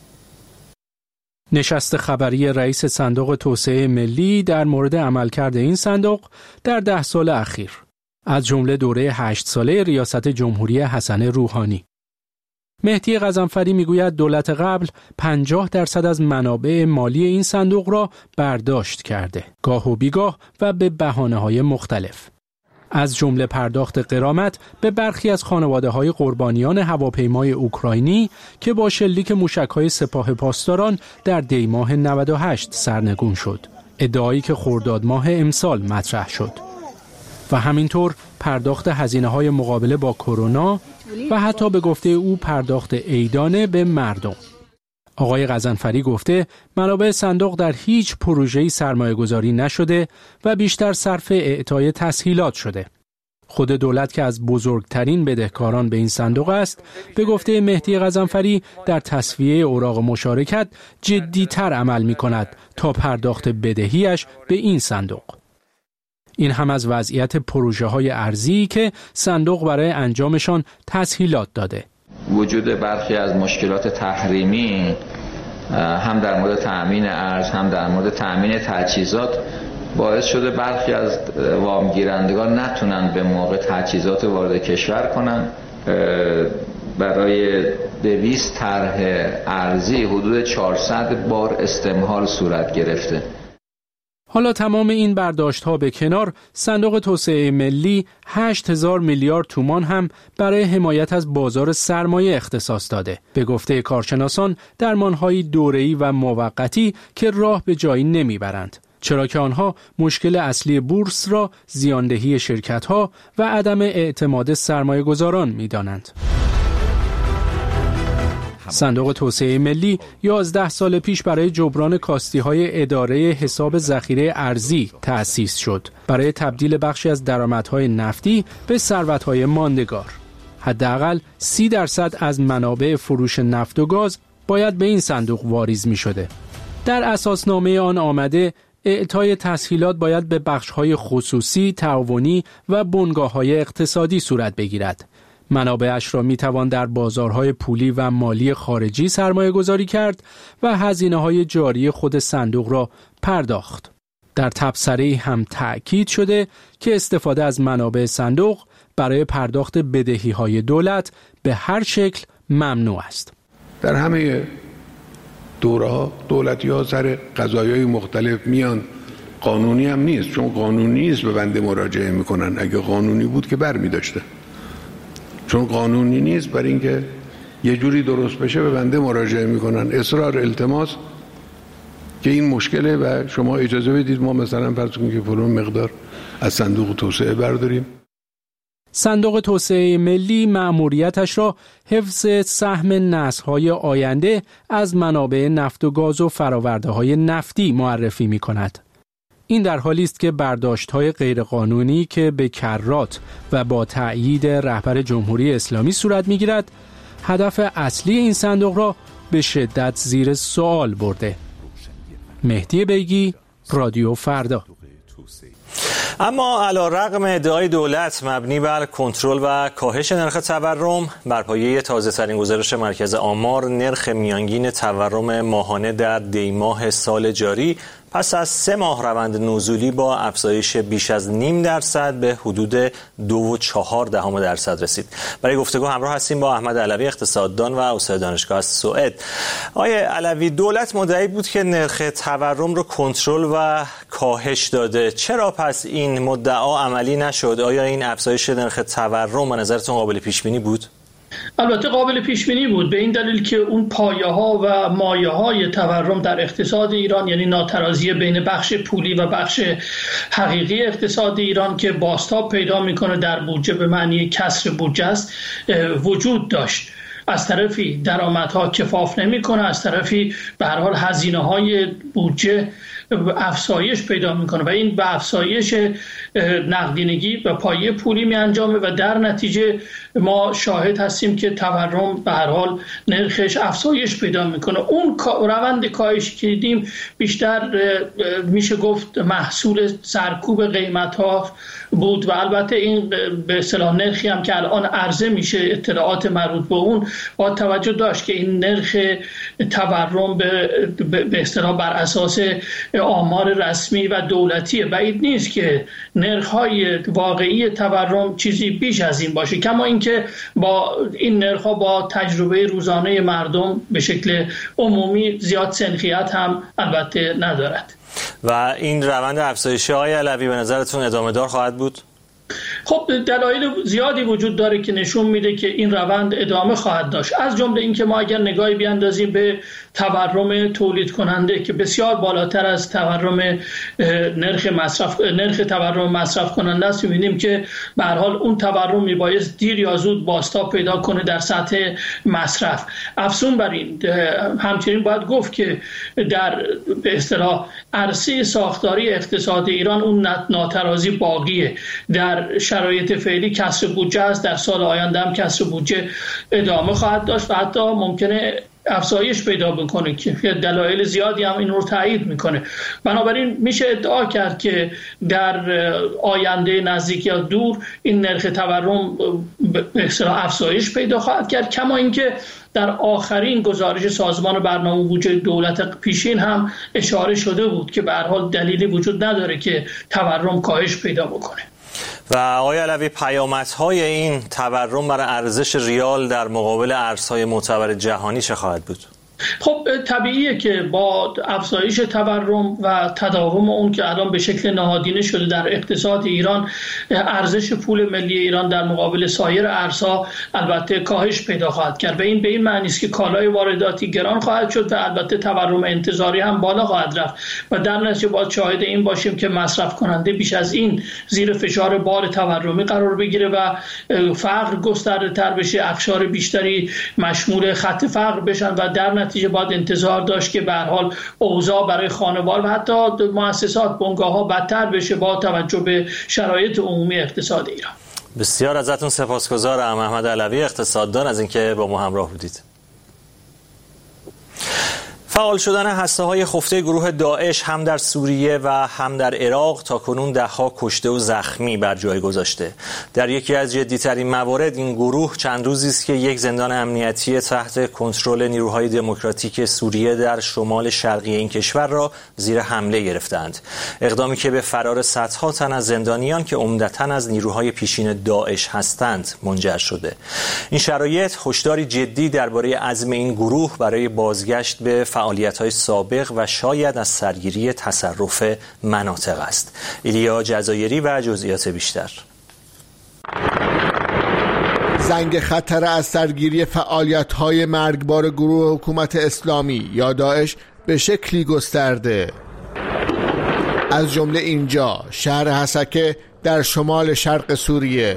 نشست خبری رئیس صندوق توسعه ملی در مورد عملکرد این صندوق در ده سال اخیر، از جمله دوره هشت ساله ریاست جمهوری حسن روحانی. مهدی غضنفری میگوید دولت قبل پنجاه درصد از منابع مالی این صندوق را برداشت کرده، گاه و بیگاه و به بهانه‌های مختلف. از جمله پرداخت غرامت به برخی از خانواده‌های قربانیان هواپیمای اوکراینی که با شلیک موشک‌های سپاه پاسداران در دی ماه نود و هشت سرنگون شد، ادعایی که خرداد ماه امسال مطرح شد. و همینطور پرداخت هزینه‌های مقابله با کرونا و حتی به گفته او پرداخت عیدانه به مردم. آقای غضنفری گفته منابع صندوق در هیچ پروژه‌ای سرمایه‌گذاری نشده و بیشتر صرف اعطای تسهیلات شده. خود دولت که از بزرگترین بدهکاران به این صندوق است، به گفته مهدی غضنفری در تسویه اوراق مشارکت جدی‌تر عمل می‌کند تا پرداخت بدهیش به این صندوق. این هم از وضعیت پروژه‌های ارزی که صندوق برای انجامشان تسهیلات داده. وجود برخی از مشکلات تحریمی هم در مورد تأمین ارز هم در مورد تأمین تجهیزات باعث شده برخی از وامگیرندگان نتونن به موقع تجهیزات وارد کشور کنن. برای دویست طرح ارزی حدود چهارصد بار استمهال صورت گرفته. حالا تمام این برداشت‌ها به کنار، صندوق توسعه ملی هشت هزار میلیارد تومان هم برای حمایت از بازار سرمایه اختصاص داده. به گفته کارشناسان درمان‌های دوره‌ای و موقتی که راه به جایی نمیبرند، چرا که آنها مشکل اصلی بورس را زیاندهی شرکت‌ها و عدم اعتماد سرمایه‌گذاران می‌دانند. صندوق توسعه ملی یازده سال پیش برای جبران کاستی‌های اداره حساب ذخیره ارزی تأسیس شد، برای تبدیل بخشی از درآمدهای نفتی به ثروت‌های ماندگار. حداقل سی درصد از منابع فروش نفت و گاز باید به این صندوق واریز می‌شده. در اساسنامه آن آمده اعطای تسهیلات باید به بخش‌های خصوصی، تعاونی و بنگاه‌های اقتصادی صورت بگیرد. منابعش را میتوان در بازارهای پولی و مالی خارجی سرمایه گذاری کرد و هزینه‌های جاری خود صندوق را پرداخت. در تبصره هم تأکید شده که استفاده از منابع صندوق برای پرداخت بدهی‌های دولت به هر شکل ممنوع است. در همه دوره‌ها دولتی‌ها سر قضایای مختلف میان، قانونی هم نیست، چون قانونی نیست به بنده مراجعه میکنن. اگه قانونی بود که بر می‌داشته، چون قانونی نیست، برای اینکه یه جوری درست بشه به بنده مراجعه میکنن. اصرار التماس که این مشکله و شما اجازه بدید ما مثلا فرض کنیم که فلان مقدار از صندوق توسعه برداریم. صندوق توسعه ملی مأموریتش را حفظ سهم نسل‌های آینده از منابع نفت و گاز و فرآورده‌های نفتی معرفی می‌کند. این در حالی است که برداشت‌های غیرقانونی که به کرات و با تأیید رهبر جمهوری اسلامی صورت می‌گیرد، هدف اصلی این صندوق را به شدت زیر سوال برده. مهدی بیگی، رادیو فردا. اما علی‌رغم ادعای دولت مبنی بر کنترل و کاهش نرخ تورم، بر پایه تازه‌ترین گزارش مرکز آمار، نرخ میانگین تورم ماهانه در دیماه سال جاری پس از سه ماه روند نزولی با افزایش بیش از نیم درصد به حدود دو و چهار دهم درصد رسید. برای گفتگو همراه هستیم با احمد علوی، اقتصاددان و استاد دانشگاه از سوئد. آقای علوی، دولت مدعی بود که نرخ تورم رو کنترل و کاهش داده. چرا پس این مدعا عملی نشد؟ آیا این افزایش نرخ تورم به نظرتون قابل پیش بینی بود؟ البته قابل پیش بینی بود، به این دلیل که اون پایه ها و مایه های تورم در اقتصاد ایران، یعنی ناترازی بین بخش پولی و بخش حقیقی اقتصاد ایران که بازتاب پیدا میکنه در بودجه به معنی کسر بودجه است، وجود داشت. از طرفی درآمدها کفاف نمیکنه، از طرفی به هر حال هزینه های بودجه افزایش پیدا میکنه و این به افزایش نقدینگی و پایه پولی می انجامه و در نتیجه ما شاهد هستیم که تورم به هر حال نرخش افزایش پیدا میکنه. اون روند کاهش که دیدیم بیشتر میشه گفت محصول سرکوب قیمت ها بود و البته این به اصطلاح نرخی هم که الان عرضه میشه، اطلاعات مربوط به اون با توجه داشت که این نرخ تورم به اصطلاح بر اساس آمار رسمی و دولتی، بعید نیست که نرخ‌های واقعی تورم چیزی بیش از این باشه، کما اینکه با این نرخ‌ها با تجربه روزانه مردم به شکل عمومی زیاد سنخیت هم البته ندارد. و این روند افزایشی آقای علوی به نظرتون ادامه دار خواهد بود؟ خب دلایل زیادی وجود داره که نشون میده که این روند ادامه خواهد داشت. از جمله اینکه ما اگر نگاهی بیاندازیم به تورم تولید کننده که بسیار بالاتر از تورم نرخ مصرف نرخ تورم مصرف کننده است، می‌بینیم که به هر حال اون تورم میبایست دیر یا زود بازتاب پیدا کنه در سطح مصرف. افزون بر این همچنین باید گفت که در به اصطلاح عرصه ساختاری اقتصاد ایران اون ناترازی باقیه. در شرایط فعلی کسر بودجه است، در سال آینده هم کسر بودجه ادامه خواهد داشت و حتی ممکنه افزایش پیدا بکنه که دلایل زیادی هم این رو تایید میکنه. بنابراین میشه ادعا کرد که در آینده نزدیک یا دور این نرخ تورم به اصطلاح افزایش پیدا خواهد کرد، کما اینکه در آخرین گزارش سازمان برنامه بودجه دولت پیشین هم اشاره شده بود که به هر حال دلیلی وجود نداره که تورم کاهش پیدا بکنه. و آقای علوی، پیامدهای این تورم برای ارزش ریال در مقابل ارزهای معتبر جهانی چه خواهد بود؟ خب طبیعیه که با افزایش تورم و تداوم اون که الان به شکل نهادینه شده در اقتصاد ایران، ارزش پول ملی ایران در مقابل سایر ارزها البته کاهش پیدا خواهد کرد و این به این معنی است که کالای وارداتی گران خواهد شد و البته تورم انتظاری هم بالا خواهد رفت و در نتیجه باید شاهد این باشیم که مصرف کننده بیش از این زیر فشار بار تورمی قرار بگیره و فقر گسترده تر بشه، اقشار بیشتری مشمول خط فقر بشن و در نتیجه باید انتظار داشت که به هر حال اوضاع برای خانوار و حتی مؤسسات بنگاه‌ها بدتر بشه با توجه به شرایط عمومی اقتصاد ایران. بسیار ازتون سپاسگزارم احمد علوی، اقتصاددان، از اینکه با ما همراه بودید. فعال شدن هسته‌های خفته گروه داعش هم در سوریه و هم در عراق تاکنون ده‌ها کشته و زخمی بر جای گذاشته. در یکی از جدی‌ترین موارد این گروه چند روزی است که یک زندان امنیتی تحت کنترل نیروهای دموکراتیک سوریه در شمال شرقی این کشور را زیر حمله گرفتند. اقدامی که به فرار صدها تن از زندانیان که عمدتاً از نیروهای پیشین داعش هستند منجر شده. این شرایط هشداری جدی درباره عزم این گروه برای بازگشت به فعالیت‌های سابق و شاید از سرگیری تصرف مناطق است. ایلیا جزایری و جزئیات بیشتر. زنگ خطر از سرگیری فعالیت‌های مرگبار گروه حکومت اسلامی یا داعش به شکلی گسترده. از جمله اینجا شهر حسکه در شمال شرق سوریه.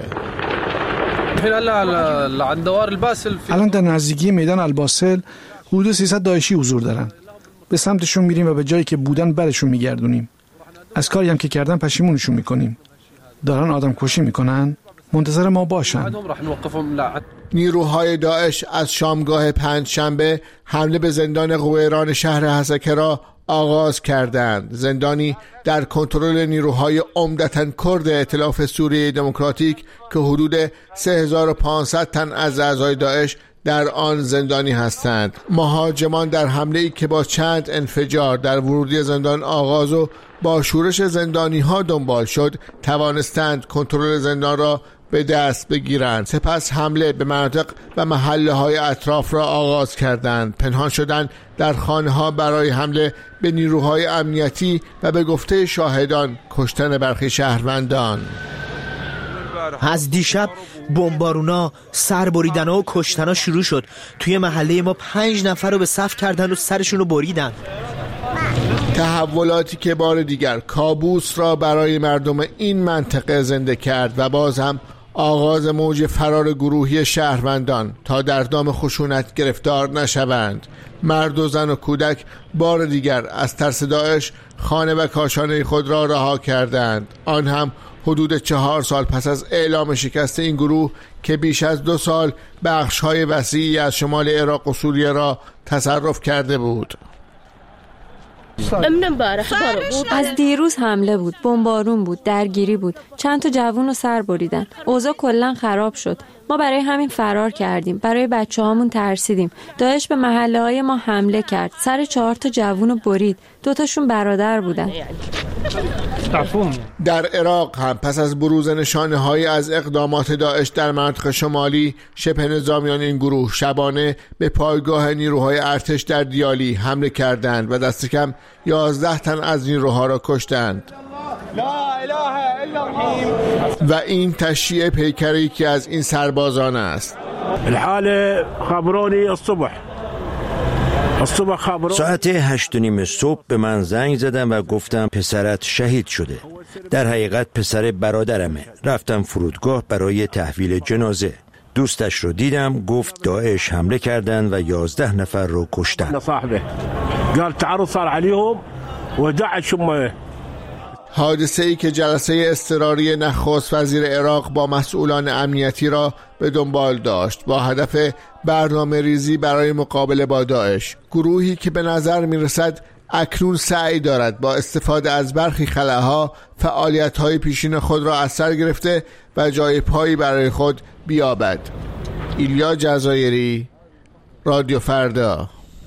الان در نزدیکی میدان الباسل حدود سیصد داعشی حضور دارن. به سمتشون میریم و به جایی که بودن برشون میگردونیم. از کاری هم که کردن پشیمونشون میکنیم. دارن آدم کشی میکنن، منتظر ما باشن. نیروهای داعش از شامگاه پنجشنبه حمله به زندان قویران شهر حسکه را آغاز کردند. زندانی در کنترل نیروهای عمدتاً کرد ائتلاف سوریه دموکراتیک که حدود سه هزار و پانصد تن از اعضای داعش در آن زندانی هستند. مهاجمان در حمله‌ای که با چند انفجار در ورودی زندان آغاز و با شورش زندانی ها دنبال شد، توانستند کنترل زندان را به دست بگیرند. سپس حمله به مناطق و محله های اطراف را آغاز کردند. پنهان شدند در خانه ها برای حمله به نیروهای امنیتی و به گفته شاهدان کشتن برخی شهروندان. از دیشب بمبارونا، سربریدنا و کشتنا شروع شد. توی محله ما پنج نفر رو به صف کردن و سرشون رو بریدن. تحولاتی که بار دیگر کابوس را برای مردم این منطقه زنده کرد و باز هم آغاز موج فرار گروهی شهروندان تا در دام خشونت گرفتار نشوند. مرد و زن و کودک بار دیگر از ترس داعش خانه و کاشانه خود را رها کردند، آن هم حدود چهار سال پس از اعلام شکست این گروه که بیش از دو سال بخش‌های وسیعی از شمال عراق و سوریه را تصرف کرده بود. از دیروز حمله بود، بمبارون بود، درگیری بود، چند تا جوون رو سر بریدن. اوضاع کلا خراب شد. ما برای همین فرار کردیم، برای بچه هامون ترسیدیم. داعش به محله های ما حمله کرد، سر چهار تا جوون رو برید، دوتاشون برادر بودن. در عراق هم پس از بروز نشانه های از اقدامات داعش در مناطق شمالی، شبه نظامیان این گروه شبانه به پایگاه نیروهای ارتش در دیالی حمله کردند و دست کم یازده تن از نیروها را کشتند. و این تشییع پیکری که از این سربازان است. الحاله خبرونی الصبح ساعت هشت و نیم صبح به من زنگ زدم و گفتم پسرت شهید شده. در حقیقت پسر برادرمه. رفتم فرودگاه برای تحویل جنازه. دوستش رو دیدم، گفت داعش حمله کردن و یازده نفر رو کشتن. قال تعرض صار عليهم ودعش امه. حادثه ای که جلسه اضطراری نخست وزیر عراق با مسئولان امنیتی را به دنبال داشت با هدف برنامه ریزی برای مقابله با داعش، گروهی که به نظر می رسد اکنون سعی دارد با استفاده از برخی خلاها فعالیت‌های پیشین خود را از سر گرفته و جای پایی برای خود بیابد. ایلیا جزایری، رادیو فردا.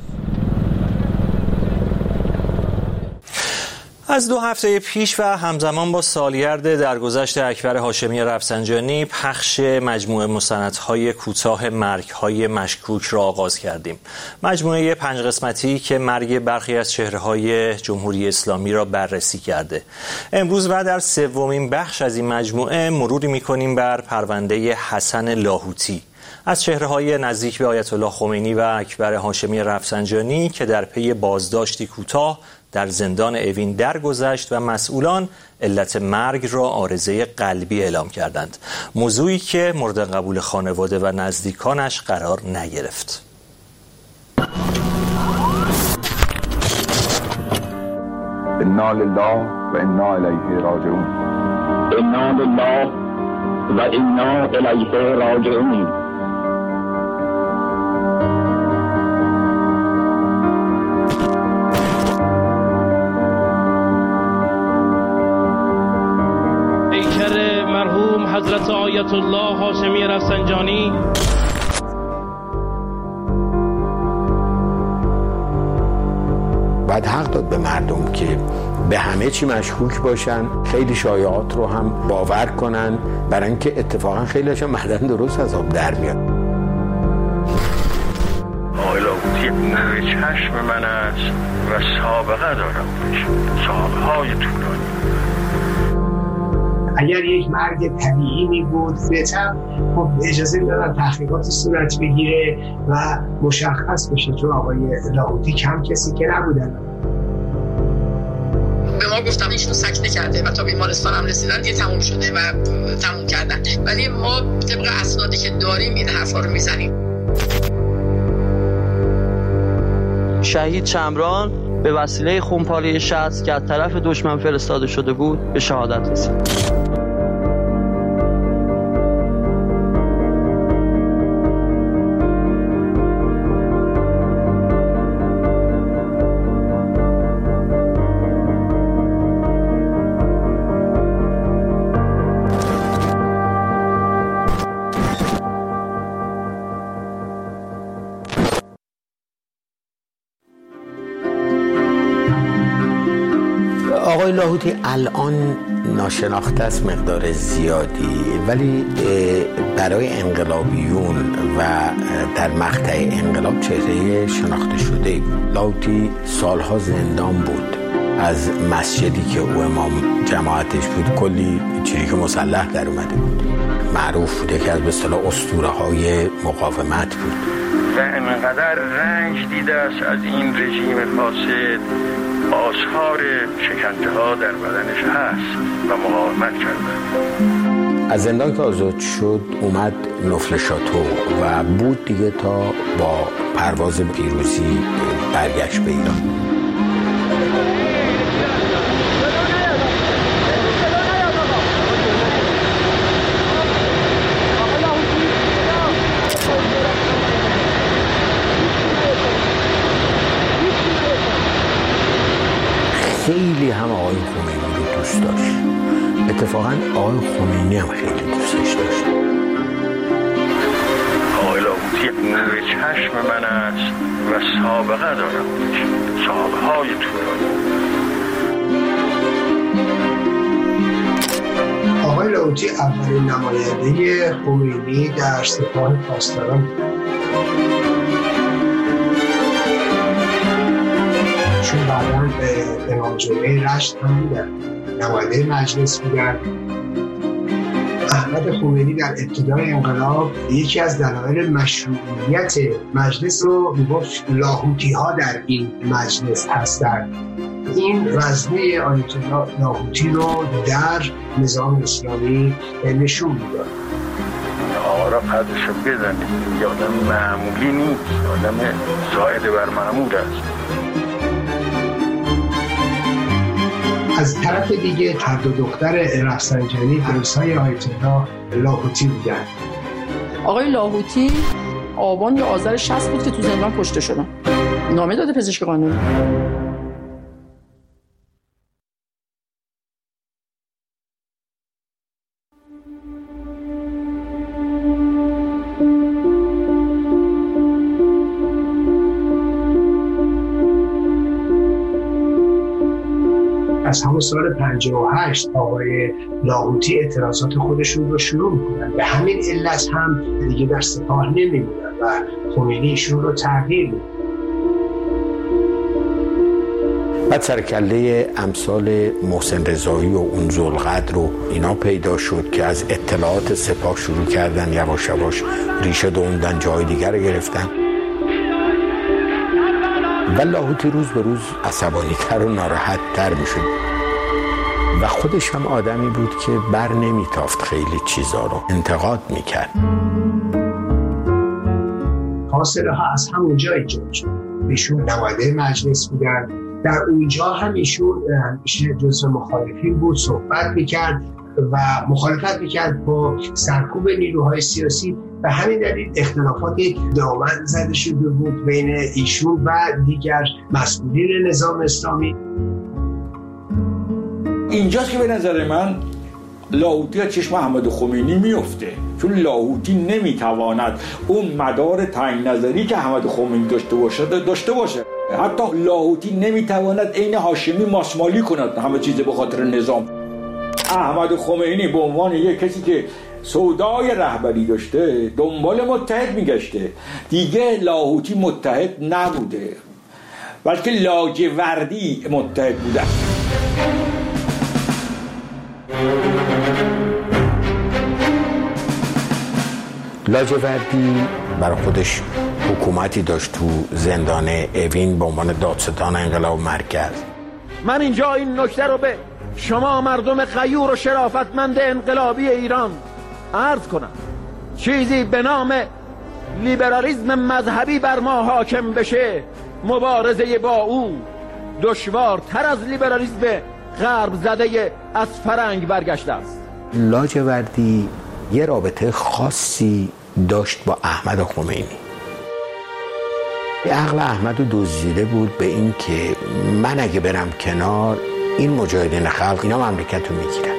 از دو هفته پیش و همزمان با سالگرد درگذشت اکبر هاشمی رفسنجانی پخش مجموعه مستندهای کوتاه مرگ‌های مشکوک را آغاز کردیم. مجموعه پنج قسمتی که مرگ برخی از چهره‌های جمهوری اسلامی را بررسی کرده. امروز و در سومین بخش از این مجموعه مروری می‌کنیم بر پرونده حسن لاهوتی، از چهره‌های نزدیک به آیت الله خمینی و اکبر هاشمی رفسنجانی که در پی بازداشتی کوتاه در زندان اوین درگذشت و مسئولان علت مرگ را عارضه قلبی اعلام کردند. موضوعی که مورد قبول خانواده و نزدیکانش قرار نگرفت. انا لله و انا الیه راجعون. انا لله و انا الیه راجعون. حضرت آیت الله هاشمی رفسنجانی. باید حق داد به مردم که به همه چی مشکوک باشن، خیلی شایعات رو هم باور کنن، برای اینکه اتفاقا خیلی هاشون معدن درست از آب در میاد. آقای لاهوتی نور چشم من است و سابقه دارم، سالهای طولانی. اگر یک مرگ طبیعی می بود بهتر خب اجازه میدادن تحقیقات صورت بگیره و مشخص بشه، چون آقای لاهوتی کم کسی که نبودن. به ما گفتم ایشون سکته کرده و تا بیمارستان هم رسیدن دیگه تموم شده و تموم کردن، ولی ما طبق اسنادی که داریم این حرفا رو میزنیم. شهید شمران به وسیله خونپاره شخص که از طرف دشمن فرستاده شده بود به شهادت رسید. آقای لاهوتی الان ناشناخته است مقدار زیادی، ولی برای انقلابیون و در مقطع انقلاب چهره شناخته شده بود. لاهوتی سالها زندان بود. از مسجدی که او امام جماعتش بود کلی چریک مسلح در اومده بود. معروف بوده که از به اصطلاح اسطوره های مقاومت بود و انقدر رنج دیده است از این رژیم فاسد، آثار شکنجه ها در بدنش هست و مقاومت کرده. از زندان که آزاد شد اومد نفل شاتو و بود دیگه تا با پرواز پیروزی برگشت به ایران. خیلی هم آقای خمینی رو دوست داشت. اتفاقاً آقای خمینی هم خیلی دوستش داشت. آقای لاهوتی نور چشم من است و سابقه دارم، سابقه های طولانی. آقای لاهوتی اولین نماینده خمینی در سپاه پاسداران، چون بعداً به امام جمعه رشت هم بودن، نماینده مجلس بودن. احمد خمینی در ابتدای انقلاب یکی از دلایل مشروعیت مجلس رو میگفت لاهوتی ها در این مجلس هستند. این وزنه آیت الله لاهوتی رو در نظام اسلامی نشون میداد. آقا را قدرشو بزنید، یه آدم معمولی نیست، آدم زائد بر معمول است. از طرف دیگه هر دو دختر رفسنجانی عروس‌های آیت الله لاهوتی بودن. آقای لاهوتی آبان یا آذر شصت بود که تو زندان کشته شدن. نامه داده پزشک قانونی. از همون سال پنجاه و هشت آقای لاهوتی اعتراضات خودشون رو شروع میکنن. به همین علت هم دیگه در سپاه نمیمونن و خمینی ایشون رو تغییر میده. بعد سرکله امثال محسن رضایی و اون ذوالقدر رو اینا پیدا شد که از اطلاعات سپاه شروع کردن یواش یواش ریشه دووندن، جای دیگر رو گرفتن. و لاهوتی روز به روز عصبانی‌تر و ناراحت‌تر می‌شد و خودش هم آدمی بود که بر نمی‌تافت خیلی چیزا رو انتقاد می‌کرد. فاصله ها از همون جای ایجاد شد. ایشون نماینده مجلس بودن، در اونجا هم ایشون همیشه جزو مخالفین بود، صحبت می‌کرد و مخالفت می‌کرد با سرکوب نیروهای سیاسی. به همین دلیل اختلافاتی دامن زده شده بود بین ایشون و دیگر مسئولین نظام اسلامی. اینجاست که به نظر من لاهوتی از چشم احمد خمینی میفته، چون لاهوتی نمیتواند اون مدار تنگ نظری که احمد خمینی داشته باشه داشته باشه. حتی لاهوتی نمیتواند عین هاشمی ماسمالی کند همه چیز به خاطر نظام. احمد خمینی به عنوان یک کسی که سودای رهبری داشته دنبال متحد میگشته، دیگه لاهوتی متحد نبوده بلکه لاجوردی متحد بوده. لاجوردی برای خودش حکومتی داشت تو زندان اوین به عنوان دادستان انقلاب مرکز. من اینجا این نکته رو به شما مردم غیور و شرافتمند انقلابی ایران عرض کنم، چیزی به نام لیبرالیسم مذهبی بر ما حاکم بشه، مبارزه با او دشوارتر از لیبرالیسم غرب زده از فرنگ برگشته است. لاجوردی یه رابطه خاصی داشت با احمد خمینی. عقل احمد رو دزدیده بود به این که من اگه برم کنار این مجاهدین خلق اینا مملکت رو میگیرن.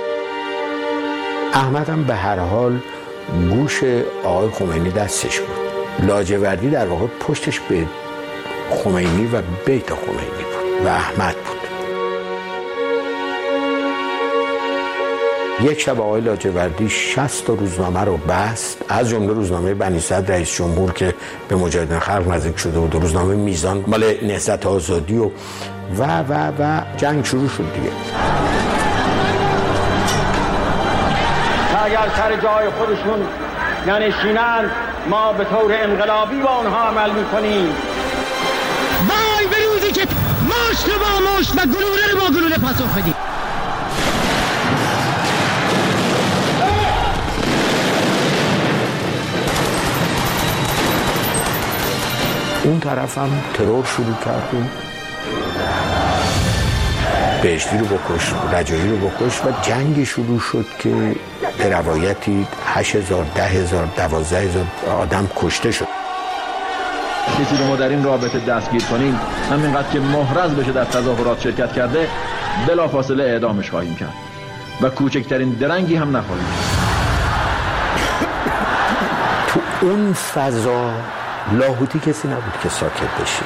احمد هم به هر حال گوش آقای خمینی دستش بود. لاجوردی در واقع پشتش به خمینی و بیت خمینی بود و احمد بود. یک شب آقای لاجوردی شصت تا روزنامه رو بست، از جمله روزنامه بنی صدر رئیس جمهور که به مجاهدین خلق نزدیک شده بود، روزنامه میزان مال نهضت آزادی و و و و جنگ شروع شد دیگه. اگر سر جای خودشون ننشینند ما به طور انقلابی با آنها عمل میکنیم. وای به روزی که مشت با مشت و گلوله رو با گلوله پاسخ بدیم. اون طرف هم ترور شروع کردیم، بهشتی رو بکش، رجایی رو بکش و جنگ شروع شد که به روایتی هشت هزار، ده هزار، دوازده هزار آدم کشته شد. کسی رو ما در این رابطه دستگیر کنیم همینقدر که محرز بشه در تظاهرات شرکت کرده بلافاصله اعدامش خواهیم کرد و کوچکترین درنگی هم نخواهیم کرد. تو اون فضا لاهوتی کسی نبود که ساکت بشینه،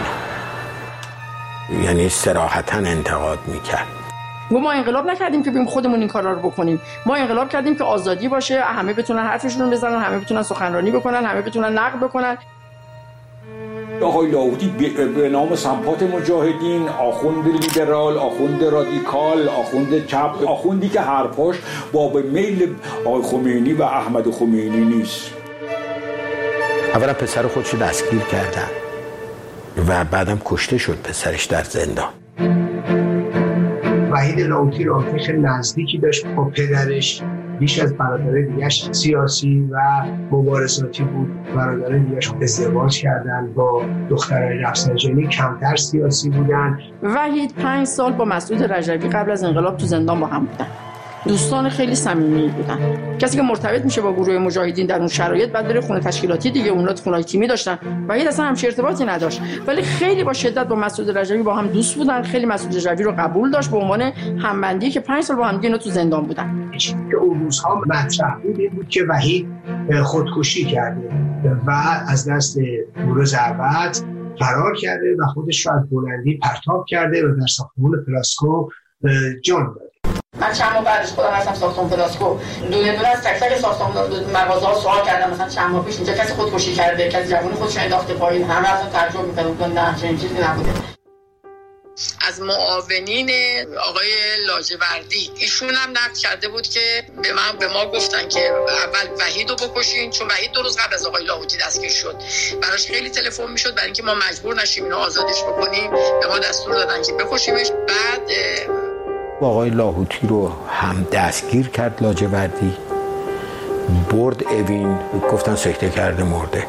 یعنی صراحتاً انتقاد میکرد. ما انقلاب نکردیم که بیم خودمون این کارا رو بکنیم، ما انقلاب کردیم که آزادی باشه، همه بتونن حرفشون بزنن، همه بتونن سخنرانی بکنن، همه بتونن نقد بکنن. آقای لاهوتی به نام سمپات مجاهدین، آخوند لیبرال، آخوند رادیکال، آخوند چپ، آخوندی که حرفاش با به میل آقای خمینی و احمد خمینی نیست. اولا پسر خودش دستگیر کردن و بعدم کشته شد پسرش در زندان. وحید لاهوتی رابطه خیلی نزدیکی داشت با پدرش، بیش از برادر دیگه‌اش سیاسی و مبارزاتی بود. برادر دیگه‌اش ازدواج کردن با دخترای رفسنجانی، کمتر سیاسی بودن. وحید پنج سال با مسعود رجوی قبل از انقلاب تو زندان با هم بودن. دوستان خیلی صمیمی بودن. کسی که مرتبط میشه با گروه مجاهدین در اون شرایط بعد بره خونه تشکیلاتی دیگه، اونها خونه تیمی داشتن و هیچ اصلا همچین ارتباطی نداشت، ولی خیلی با شدت با مسعود رجوی با هم دوست بودن. خیلی مسعود رجوی رو قبول داشت به عنوان همبندی که پنج سال با هم دیگه تو زندان بودن. که اون روزها مطرح بود این بود که وحید خودکشی کرده و از دست گروه ضربت فرار کرده و خودش رو از بلندی پرتاب کرده و در ساختمان پلاسکو جان داده. من چند ماه بعدش خودم رفتم ساختمان پلاسکو، دونه دونه از تک تک ساختمان مغازه‌ها سوال کردم، مثلا چند ماه پیش اینجا کسی خودکشی کرده، کسی جوون خودش انداخته پایین، همه اصلا تعجب می‌کردن نه چنین چیزی نبوده. از معاونین آقای لاجوردی ایشون هم نقد کرده بود که به من به ما گفتن که اول وحید رو بکشین، چون وحید دو روز قبل از آقای لاهوتی دستگیر شد، براش خیلی تلفن میشد برای اینکه ما مجبور نشیم اینو آزادش بکنیم، به ما دستور دادن که بکشیمش. بعد آقای لاهوتی رو هم دستگیر کرد لاجوردی، برد اوین، گفتن سکته کرده مرده.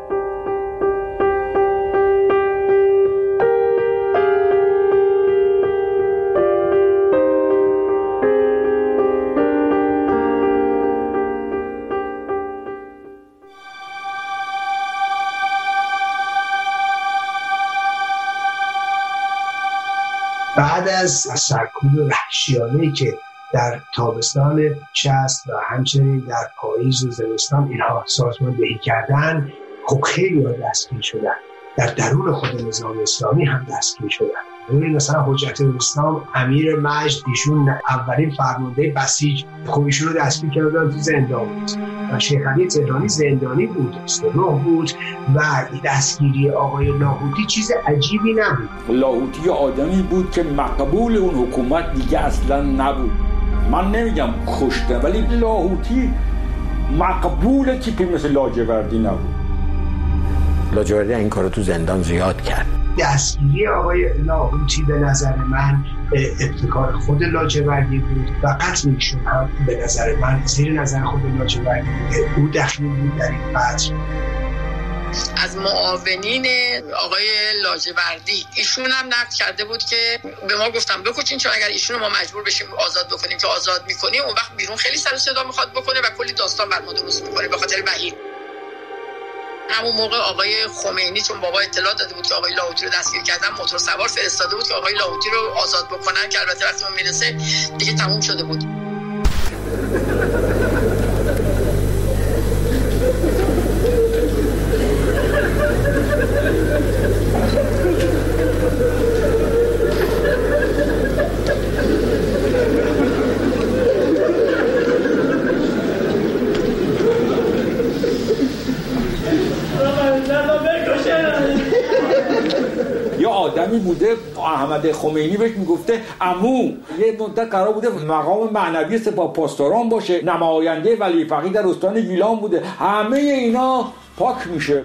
بعد از سرکوب وحشیانه‌ای که در تابستان شصت و همچنین در پاییز و زمستان اینها سازماندهی کردن، خب خیلی ها دستگیر شدن. در درون خود نظام اسلامی هم دستگیر شدن. ببینید مثلا حجت الاسلام امیر مجد، ایشون اولین فرمانده بسیج، خب ایشون رو دستگیر کردن تو زندان بود. و شیخ علی تهرانی زندانی بود، استروح بود و دستگیری آقای لاهوتی چیز عجیبی نبود. لاهوتی آدمی بود که مقبول اون حکومت دیگه اصلا نبود. من نمیگم کشته، ولی لاهوتی مقبول تیپی مثل لاجوردی نبود. لاجوردی این کارو تو زندان زیاد کرد. دستگیری آقای لاهوتی به نظر من ابتکار خود لاجوردی بود و قتل ایشون هم به نظر من زیر نظر خود لاجوردی بوده. او دخیل بود در این قتل. از معاونین آقای لاجوردی ایشون هم نقد کرده بود که به ما گفتم بکشین، چون اگر ایشون ما مجبور بشیم آزاد بکنیم که آزاد میکنیم اون وقت بیرون خیلی سر و صدا میخواد بکنه و کلی داستان بر ما درست میکنه به خاطر وحید. همون موقع آقای خمینی چون بابا اطلاع داده بود که آقای لاهوتی رو دستگیر کردن، موتور سوار فرستاده بود که آقای لاهوتی رو آزاد بکنن، که البته وقتی اون میرسه دیگه تموم شده بود. آدمی بوده احمد خمینی بهش میگفته عمو، یه مدت قرار بوده مقام معنوی سپاه پاسداران باشه، نماینده ولی فقیه در استان گیلان بوده، همه اینا پاک میشه.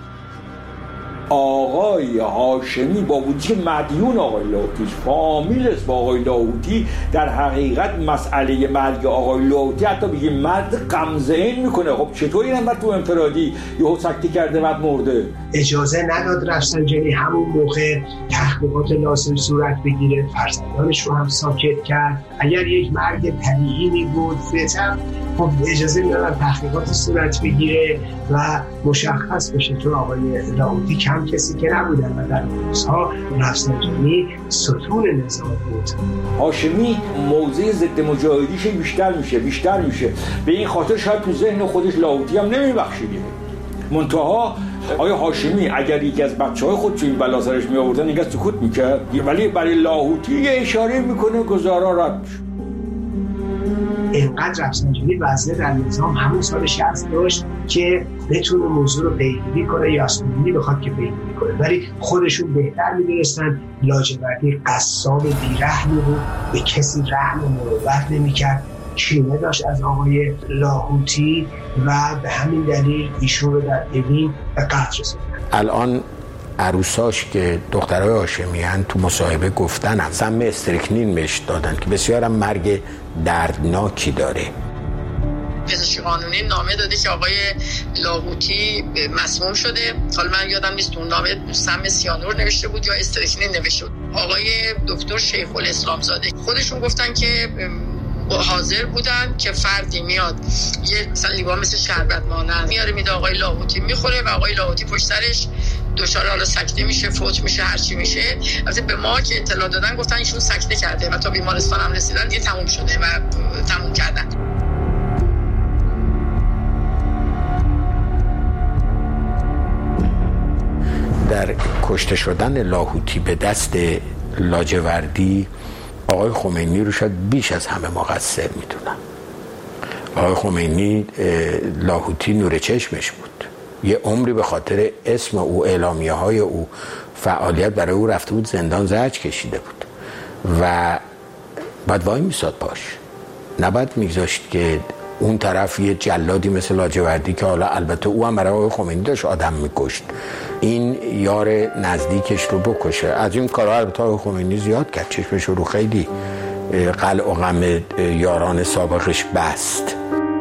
آقای هاشمی با وجودی که مدیون آقای لاهوتی فامیل است با آقای لاهوتی، در حقیقت مسئله مرگ آقای لاهوتی حتی بگیم مرد غمزه‌این میکنه. خب چطور این نفر تو انفرادی یهو سکته کرده بعد مرده؟ اجازه نداد رفسنجانی همون موقع تحقیقات لازم صورت بگیره، فرزندانش رو هم ساکت کرد. اگر یک مرگ طبیعی می بود بهتر خب اجازه میدادن تحقیقات صورت بگیره و مشخص بشه، چون آقای لاهوتی کم کسی که نبودن و در روزها رفسنجانی ستون نظام بود. هاشمی موضع ضد مجاهدیش بیشتر میشه بیشتر میشه به این خاطر شاید تو ذهن خودش لاهوتی هم نمیبخشیده. منتها آیا هاشمی اگر یکی از بچه‌های خود تو این بلا سرش می آوردن اینقدر سکوت میکرد؟ ولی برای لاهوتی یه اشاره میکنه گزارا رد میشه. اینقدر رفسنجانی وزنه در نظام همون سال شصت داشت که بتونه موضوع رو پیگیری کنه یا اسمونی بخواد که پیگیری کنه، ولی خودشون بهتر میدونستن لاجوردی قصاب بیرحمی بود، به کسی رحم و مروت نمیکرد، کینه داشت از آقای لاهوتی و به همین دلیل ایشون رو در اوین به قتل رسوندن. الان عروساش که دخترای هاشمیان تو مصاحبه گفتن هم سم استریکنین بهش دادن که بسیار هم مرگ دردناکی داره. پزشک قانونی نامه داده که آقای لاهوتی مسموم شده. حالا من یادم نیست اون نامه سم سیانور نوشته بود یا استریکنین نوشته بود. آقای دکتر شیخ الاسلام زاده خودشون گفتن که حاضر بودن که فردی میاد یه مثلا لیوان مثل شربت مانند میاره میده آقای لاهوتی میخوره و آقای لاهوتی پشت سرش دچار حالا سکته میشه، فوت میشه، هر چی میشه. البته به ما که اطلاع دادن گفتن ایشون سکته کرده و تا بیمارستان هم رسیدن دیگه تموم شده و تموم کردن. در کشته شدن لاهوتی به دست لاجوردی آقای خمینی رو شاید بیش از همه مقصر میدونم. آقای خمینی لاهوتی نور چشمش بود، یه عمری به خاطر اسم او، اعلامیه های او، فعالیت برای او رفته بود زندان، زجر کشیده بود و بعد وای میساد باش، نباید میگذاشت که اون طرف یه جلادی مثل لاجوردی که حالا البته او هم برای آقای خمینی داشت آدم میکشت، این یار نزدیکش رو بکشه. از این کارها البته آقای خمینی زیاد کرد، چشمش رو خیلی قلع و غم یاران سابقش بست.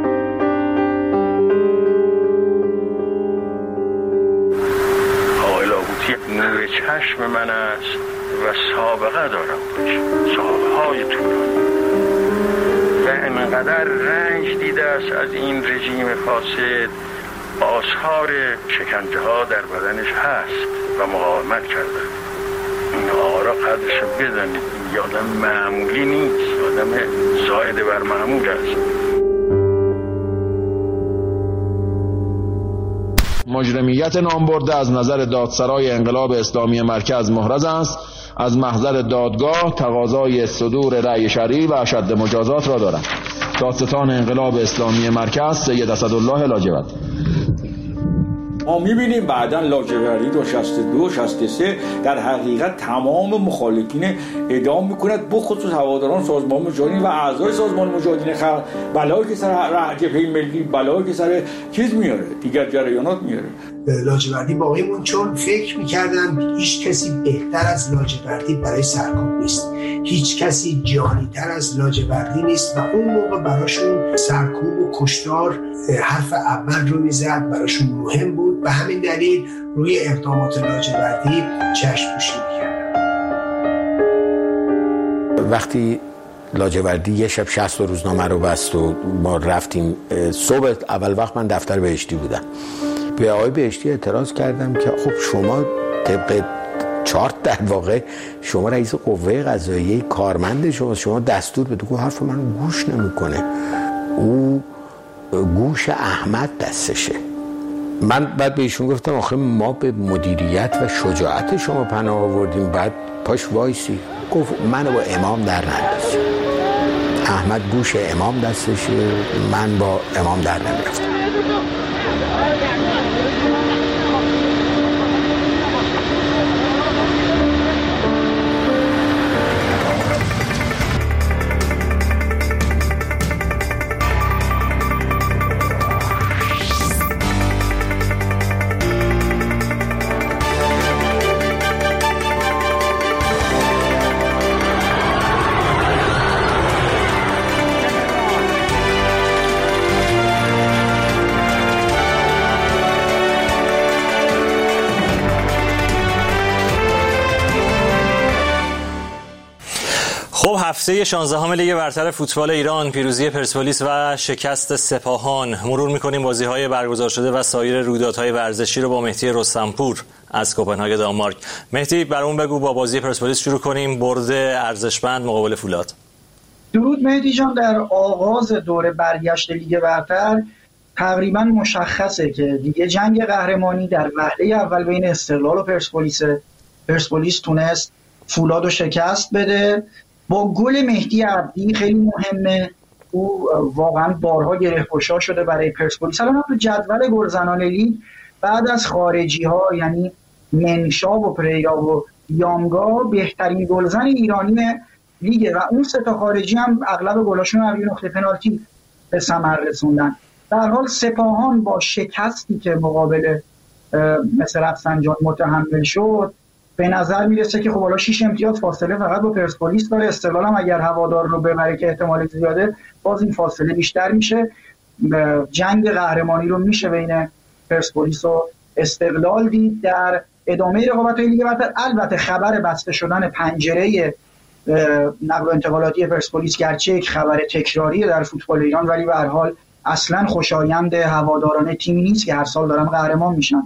آقای لاهوتی نور چشم من است و سابقه دارم باش، سابقه های طولانی و انقدر رنج دیده است از این رژیم فاسد، آثار شکنجه ها در بدنش هست و مقاومت کرده. این آقا را قدرش بدانید، این آدم معمولی نیست، آدم زائد بر معمول است. مجرمیت نام برده از نظر دادسرای انقلاب اسلامی مرکز محرز است. از محضر دادگاه تقاضای صدور رأی شرعی و اشد مجازات را دارد. دادستان انقلاب اسلامی مرکز سید اسدالله لاجوردی. ما میبینیم بعداً لاجوردی دو شصت دو شصت سه در حقیقت تمام مخالفین اعدام میکند، بخصوص هواداران سازمان مجاهدین و اعضای سازمان مجاهدین خلق. بلایی که سر جبهه ملی، بلایی که سر چیز میاره، دیگر جریانات میاره. لاجوردی باقی مون چون فکر میکردن هیچ کسی بهتر از لاجوردی برای سرکوب نیست، هیچ کسی جانی‌تر از لاجوردی نیست و اون موقع براشون سرکوب و کشتار حرف اول رو میزد، براشون مهم بود. به همین دلیل روی اقدامات لاجوردی چشم پوشی میکردن. وقتی لاجوردی یه شب شصت روزنامه رو بست و ما رفتیم صبح، اول وقت من دفتر بهشتی بودم، به آقای بهشتی اعتراض کردم که خب شما طبق چارت در واقع شما رئیس قوه قضاییه کارمند شما شما دستور بده. گفت حرف منو گوش نمیکنه، او گوش احمد دستشه. من بعد به ایشون گفتم آخه ما به مدیریت و شجاعت شما پناه آوردیم، بعد پاش وایسی. گفت منو با امام در نندازی. احمد گوش امام دستشه، من با امام در نمیرفتم. خب هفته شانزدهم لیگ برتر فوتبال ایران، پیروزی پرسپولیس و شکست سپاهان. مرور می‌کنیم بازی‌های برگزار شده و سایر رویدادهای ورزشی رو با مهدی رستمپور از کوپنهاگ دانمارک. مهدی برامون بگو، با بازی پرسپولیس شروع کنیم، برد ارزشمند مقابل فولاد. درود مهدی جان. در آغاز دوره برگشت لیگ برتر تقریبا مشخصه که دیگه جنگ قهرمانی در وهله اول بین استقلال و پرسپولیس. پرسپولیس تونست فولاد رو شکست بده با گل مهدی عبدی، خیلی مهمه. او واقعا بارها گره‌گشا شده برای پرسپولیس. الان تو جدول گلزنان لیگ بعد از خارجی ها یعنی منشا و پریرا و یانگا بهترین گلزن ایرانی لیگه و اون سه تا خارجی هم اغلب گلاشون رو روی نقطه پنالتی به ثمر رسوندن. در حال سپاهان با شکستی که مقابل مثل رفسنجان متحمل شد، به نظر میرسه که خب حالا شش امتیاز فاصله فقط با پرسپولیس داره. استقلال هم اگر هوادار رو ببره که احتمال زیاده، باز این فاصله بیشتر میشه. جنگ قهرمانی رو میشه بین پرسپولیس و استقلال دید در ادامه رقابت‌های لیگ برتر. البته خبر بسته شدن پنجره نقل و انتقالاتی پرسپولیس گرچه یک خبر تکراری در فوتبال ایران، ولی به هر حال اصلا خوشایند هواداران تیمی نیست که هر سال دارن قهرمان میشن.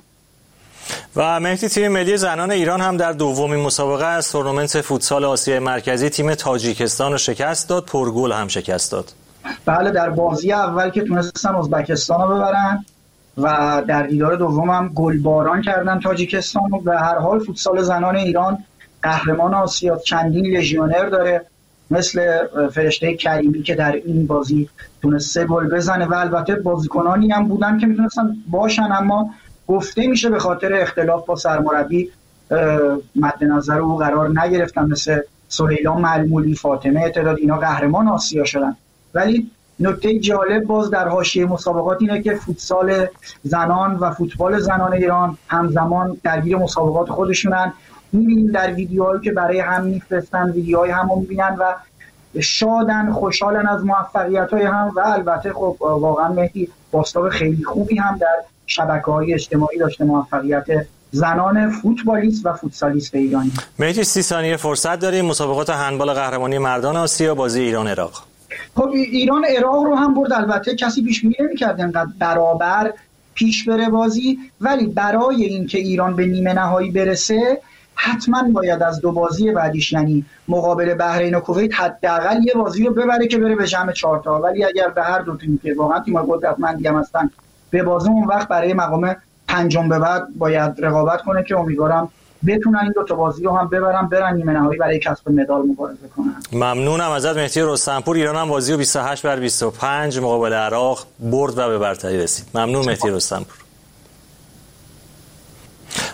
و مهدی، تیم ملی زنان ایران هم در دومین مسابقه از تورنمنت فوتسال آسیای مرکزی تیم تاجیکستان رو شکست داد، پرگل هم شکست داد. بله، در بازی اول که تونستن ازبکستان رو ببرن و در دیدار دوم هم گلباران کردن تاجیکستان. و به هر حال فوتسال زنان ایران قهرمان آسیا چندین لژیونر داره، مثل فرشته کریمی که در این بازی تونست سه گل بزنه و البته بازیکنانی هم بودن که میتونستن باشن، اما گفته میشه به خاطر اختلاف با سرمربی مد نظر او قرار نگرفتن، مثل سهیلا ملمولی، فاطمه اعتداد، اینا قهرمان آسیا شدن. ولی نکته جالب باز در حاشیه مسابقات اینه که فوتسال زنان و فوتبال زنان ایران همزمان درگیر مسابقات خودشونن. میبینیم در ویدیوهایی که برای هم میفرستن، ویدیوهای هم رو میبینن و شادن، خوشحالن از موفقیت‌های هم و البته خب واقعا مهدی بازتاب خیلی خوبی هم در شبکه‌های اجتماعی داشته موفقیت زنان فوتبالیست و فوتسالیست ایرانی. مهدی سی ثانیه فرصت داریم. مسابقات هندبال قهرمانی مردان آسیا، بازی ایران عراق. خب ایران عراق رو هم برد. البته کسی پیش بینی نمی‌کرد انقدر برابر پیش بره بازی، ولی برای اینکه ایران به نیمه نهایی برسه حتما باید از دو بازی بعدیش یعنی مقابل بحرین و کویت حداقل یه بازی رو ببره که بره به جمع چهار تا. ولی اگر به هر دو تیم که واقعا تیم‌های قدرتمندی هم هستن به بازی، اون وقت برای مقام پنجم به بعد باید رقابت کنه که امیدوارم بتونن این دو تا بازی رو هم ببرن، برن نیمه نهایی برای کسب مدال مبارزه کنن. ممنونم ازت مهدی رستمپور. ایران هم بازی رو بیست و هشت بر بیست و پنج مقابل عراق برد و به برتری رسید. ممنون مهدی رستمپور.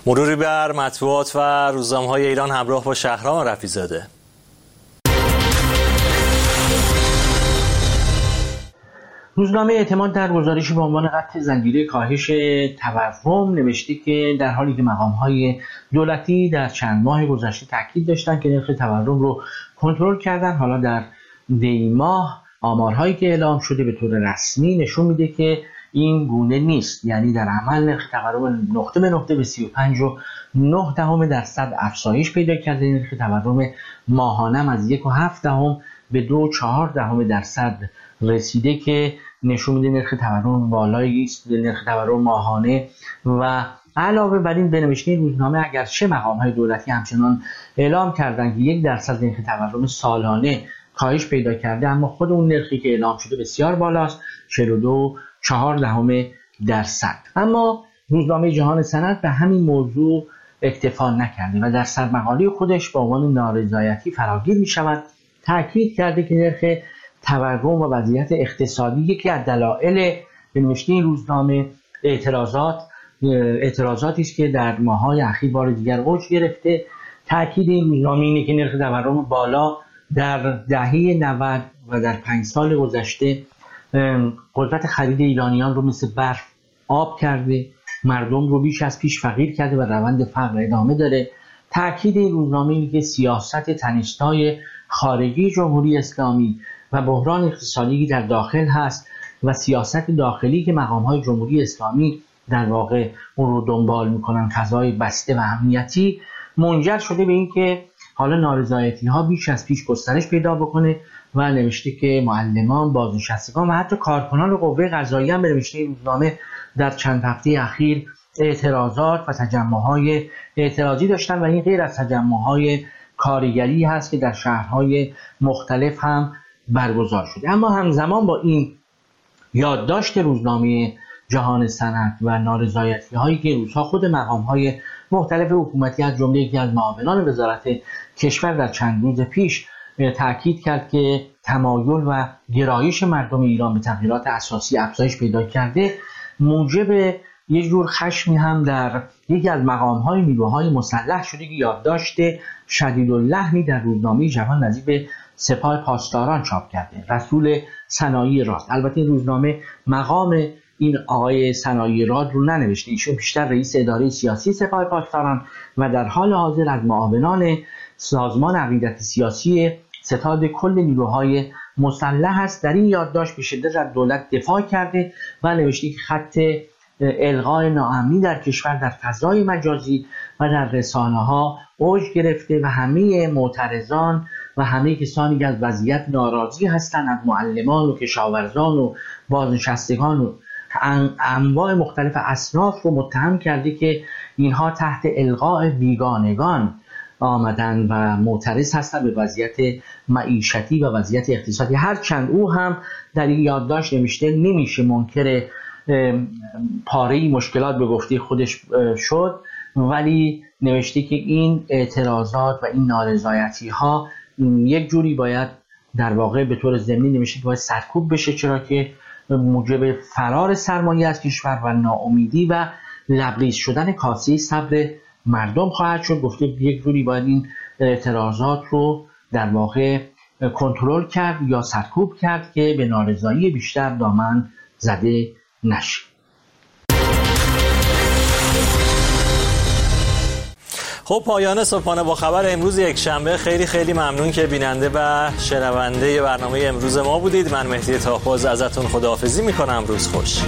مروری بر مطبوعات و روزنامه‌های ایران همراه با شهرام رفیع‌زاده. روزنامه اعتماد در گزارشی با عنوان قطع زنجیره کاهش تورم نوشته که در حالی که مقام‌های دولتی در چند ماه گذشته تاکید داشتند که نرخ تورم رو کنترل کردن، حالا در دی ماه آمارهایی که اعلام شده به طور رسمی نشون میده که این گونه نیست. یعنی در عمل نرخ تورم نقطه به نقطه به سی و پنج و نه دهم درصد افزایش پیدا کرده. نرخ تورم ماهانه از یک و هفت دهم به دو و چهار دهم درصد رسیده که نشون میده نرخ تورم بالایی است، نرخ تورم ماهانه. و علاوه بر این به نوشته روزنامه اگرچه مقام‌های دولتی همچنان اعلام کردند که یک درصد نرخ تورم سالانه کاهش پیدا کرده، اما خود اون نرخی که اعلام شده بسیار بالاست، چهل و دو و چهار دهم درصد. اما روزنامه جهان سند به همین موضوع اکتفا نکرده و در سرمقاله خودش با عنوان نارضایتی فراگیر می شود تاکید کرده که نرخ تورم و وضعیت اقتصادی یکی از دلایل به نوشته این روزنامه اعتراضات اعتراضاتی است که در ماه‌های اخیر بار دیگر اوج گرفته. تاکید این روزنامه اینه که نرخ تورم بالا در دهه نود و در پنج سال گذشته قدرت خرید ایرانیان رو مثل برف آب کرده، مردم رو بیش از پیش فقیر کرده و روند فقر ادامه داره. تاکید این روزنامه اینه که سیاست تنش‌های خارجی جمهوری اسلامی و بحران اقتصادی در داخل هست و سیاست داخلی که مقام‌های جمهوری اسلامی در واقع اون رو دنبال میکنن، فضای بسته و امنیتی، منجر شده به این که حالا نارضایتی‌ها بیش از پیش گسترش پیدا بکنه. و نوشته که معلمان، بازنشستگان و حتی کارکنان قوه قضاییه هم به نوشته روزنامه در چند هفته اخیر اعتراضات و تجمع‌های اعتراضی داشتن و این غیر از تجمع‌های کارگری هست که در شهرهای مختلف هم برگزار شده. اما همزمان با این یادداشت روزنامه جهان سند و نارضایتی‌هایی که روزها خود مقام‌های مختلف حکومتی از جمله یکی از معاونان وزارت کشور در چند روز پیش تأکید کرد که تمایل و گرایش مردم ایران به تغییرات اساسی افزایش پیدا کرده، موجب یک جور خشمی هم در یکی از مقام‌های نیروهای مسلح شده که یادداشت شدیداللحنی در روزنامه جوان نزدیک به سپاه پاسداران چاپ کرده. رسول صنایع راد، البته این روزنامه مقام این آقای صنایع راد رو ننوشته، ایشون بیشتر رئیس اداره سیاسی سپاه پاسداران و در حال حاضر از معاونان سازمان عقیدت سیاسی ستاد کل نیروهای مسلح است. در این یادداشت به شدت از دولت دفاع کرده و نوشته که خط الغای ناامنی در کشور در فضای مجازی و در رسانه‌ها اوج گرفته و همه معترضان و همه کسانی که از وضعیت ناراضی هستند، از معلمان و کشاورزان و بازنشستگان و انواع مختلف اصناف رو متهم کرده که اینها تحت الغاء بیگانگان آمدن و معترض هستند به وضعیت معیشتی و وضعیت اقتصادی. هرچند او هم در این یادداشت نوشته نمیشه منکر پاره‌ای مشکلات به گفته خودش شد، ولی نوشته که این اعتراضات و این نارضایتی ها یک جوری باید در واقع به طور ضمنی نوشته که باید سرکوب بشه، چرا که موجب فرار سرمایه از کشور و ناامیدی و لبریز شدن کاسه صبر مردم خواهد شد. گفته یک جوری باید این اعتراضات رو در واقع کنترل کرد یا سرکوب کرد که به نارضایی بیشتر دامن زده نشه. خب پایان صبحانه با خبر امروز یک شنبه. خیلی خیلی ممنون که بیننده و شنونده برنامه امروز ما بودید. من مهدی تاهباز ازتون خداحافظی میکنم. روز خوش.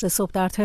صبح در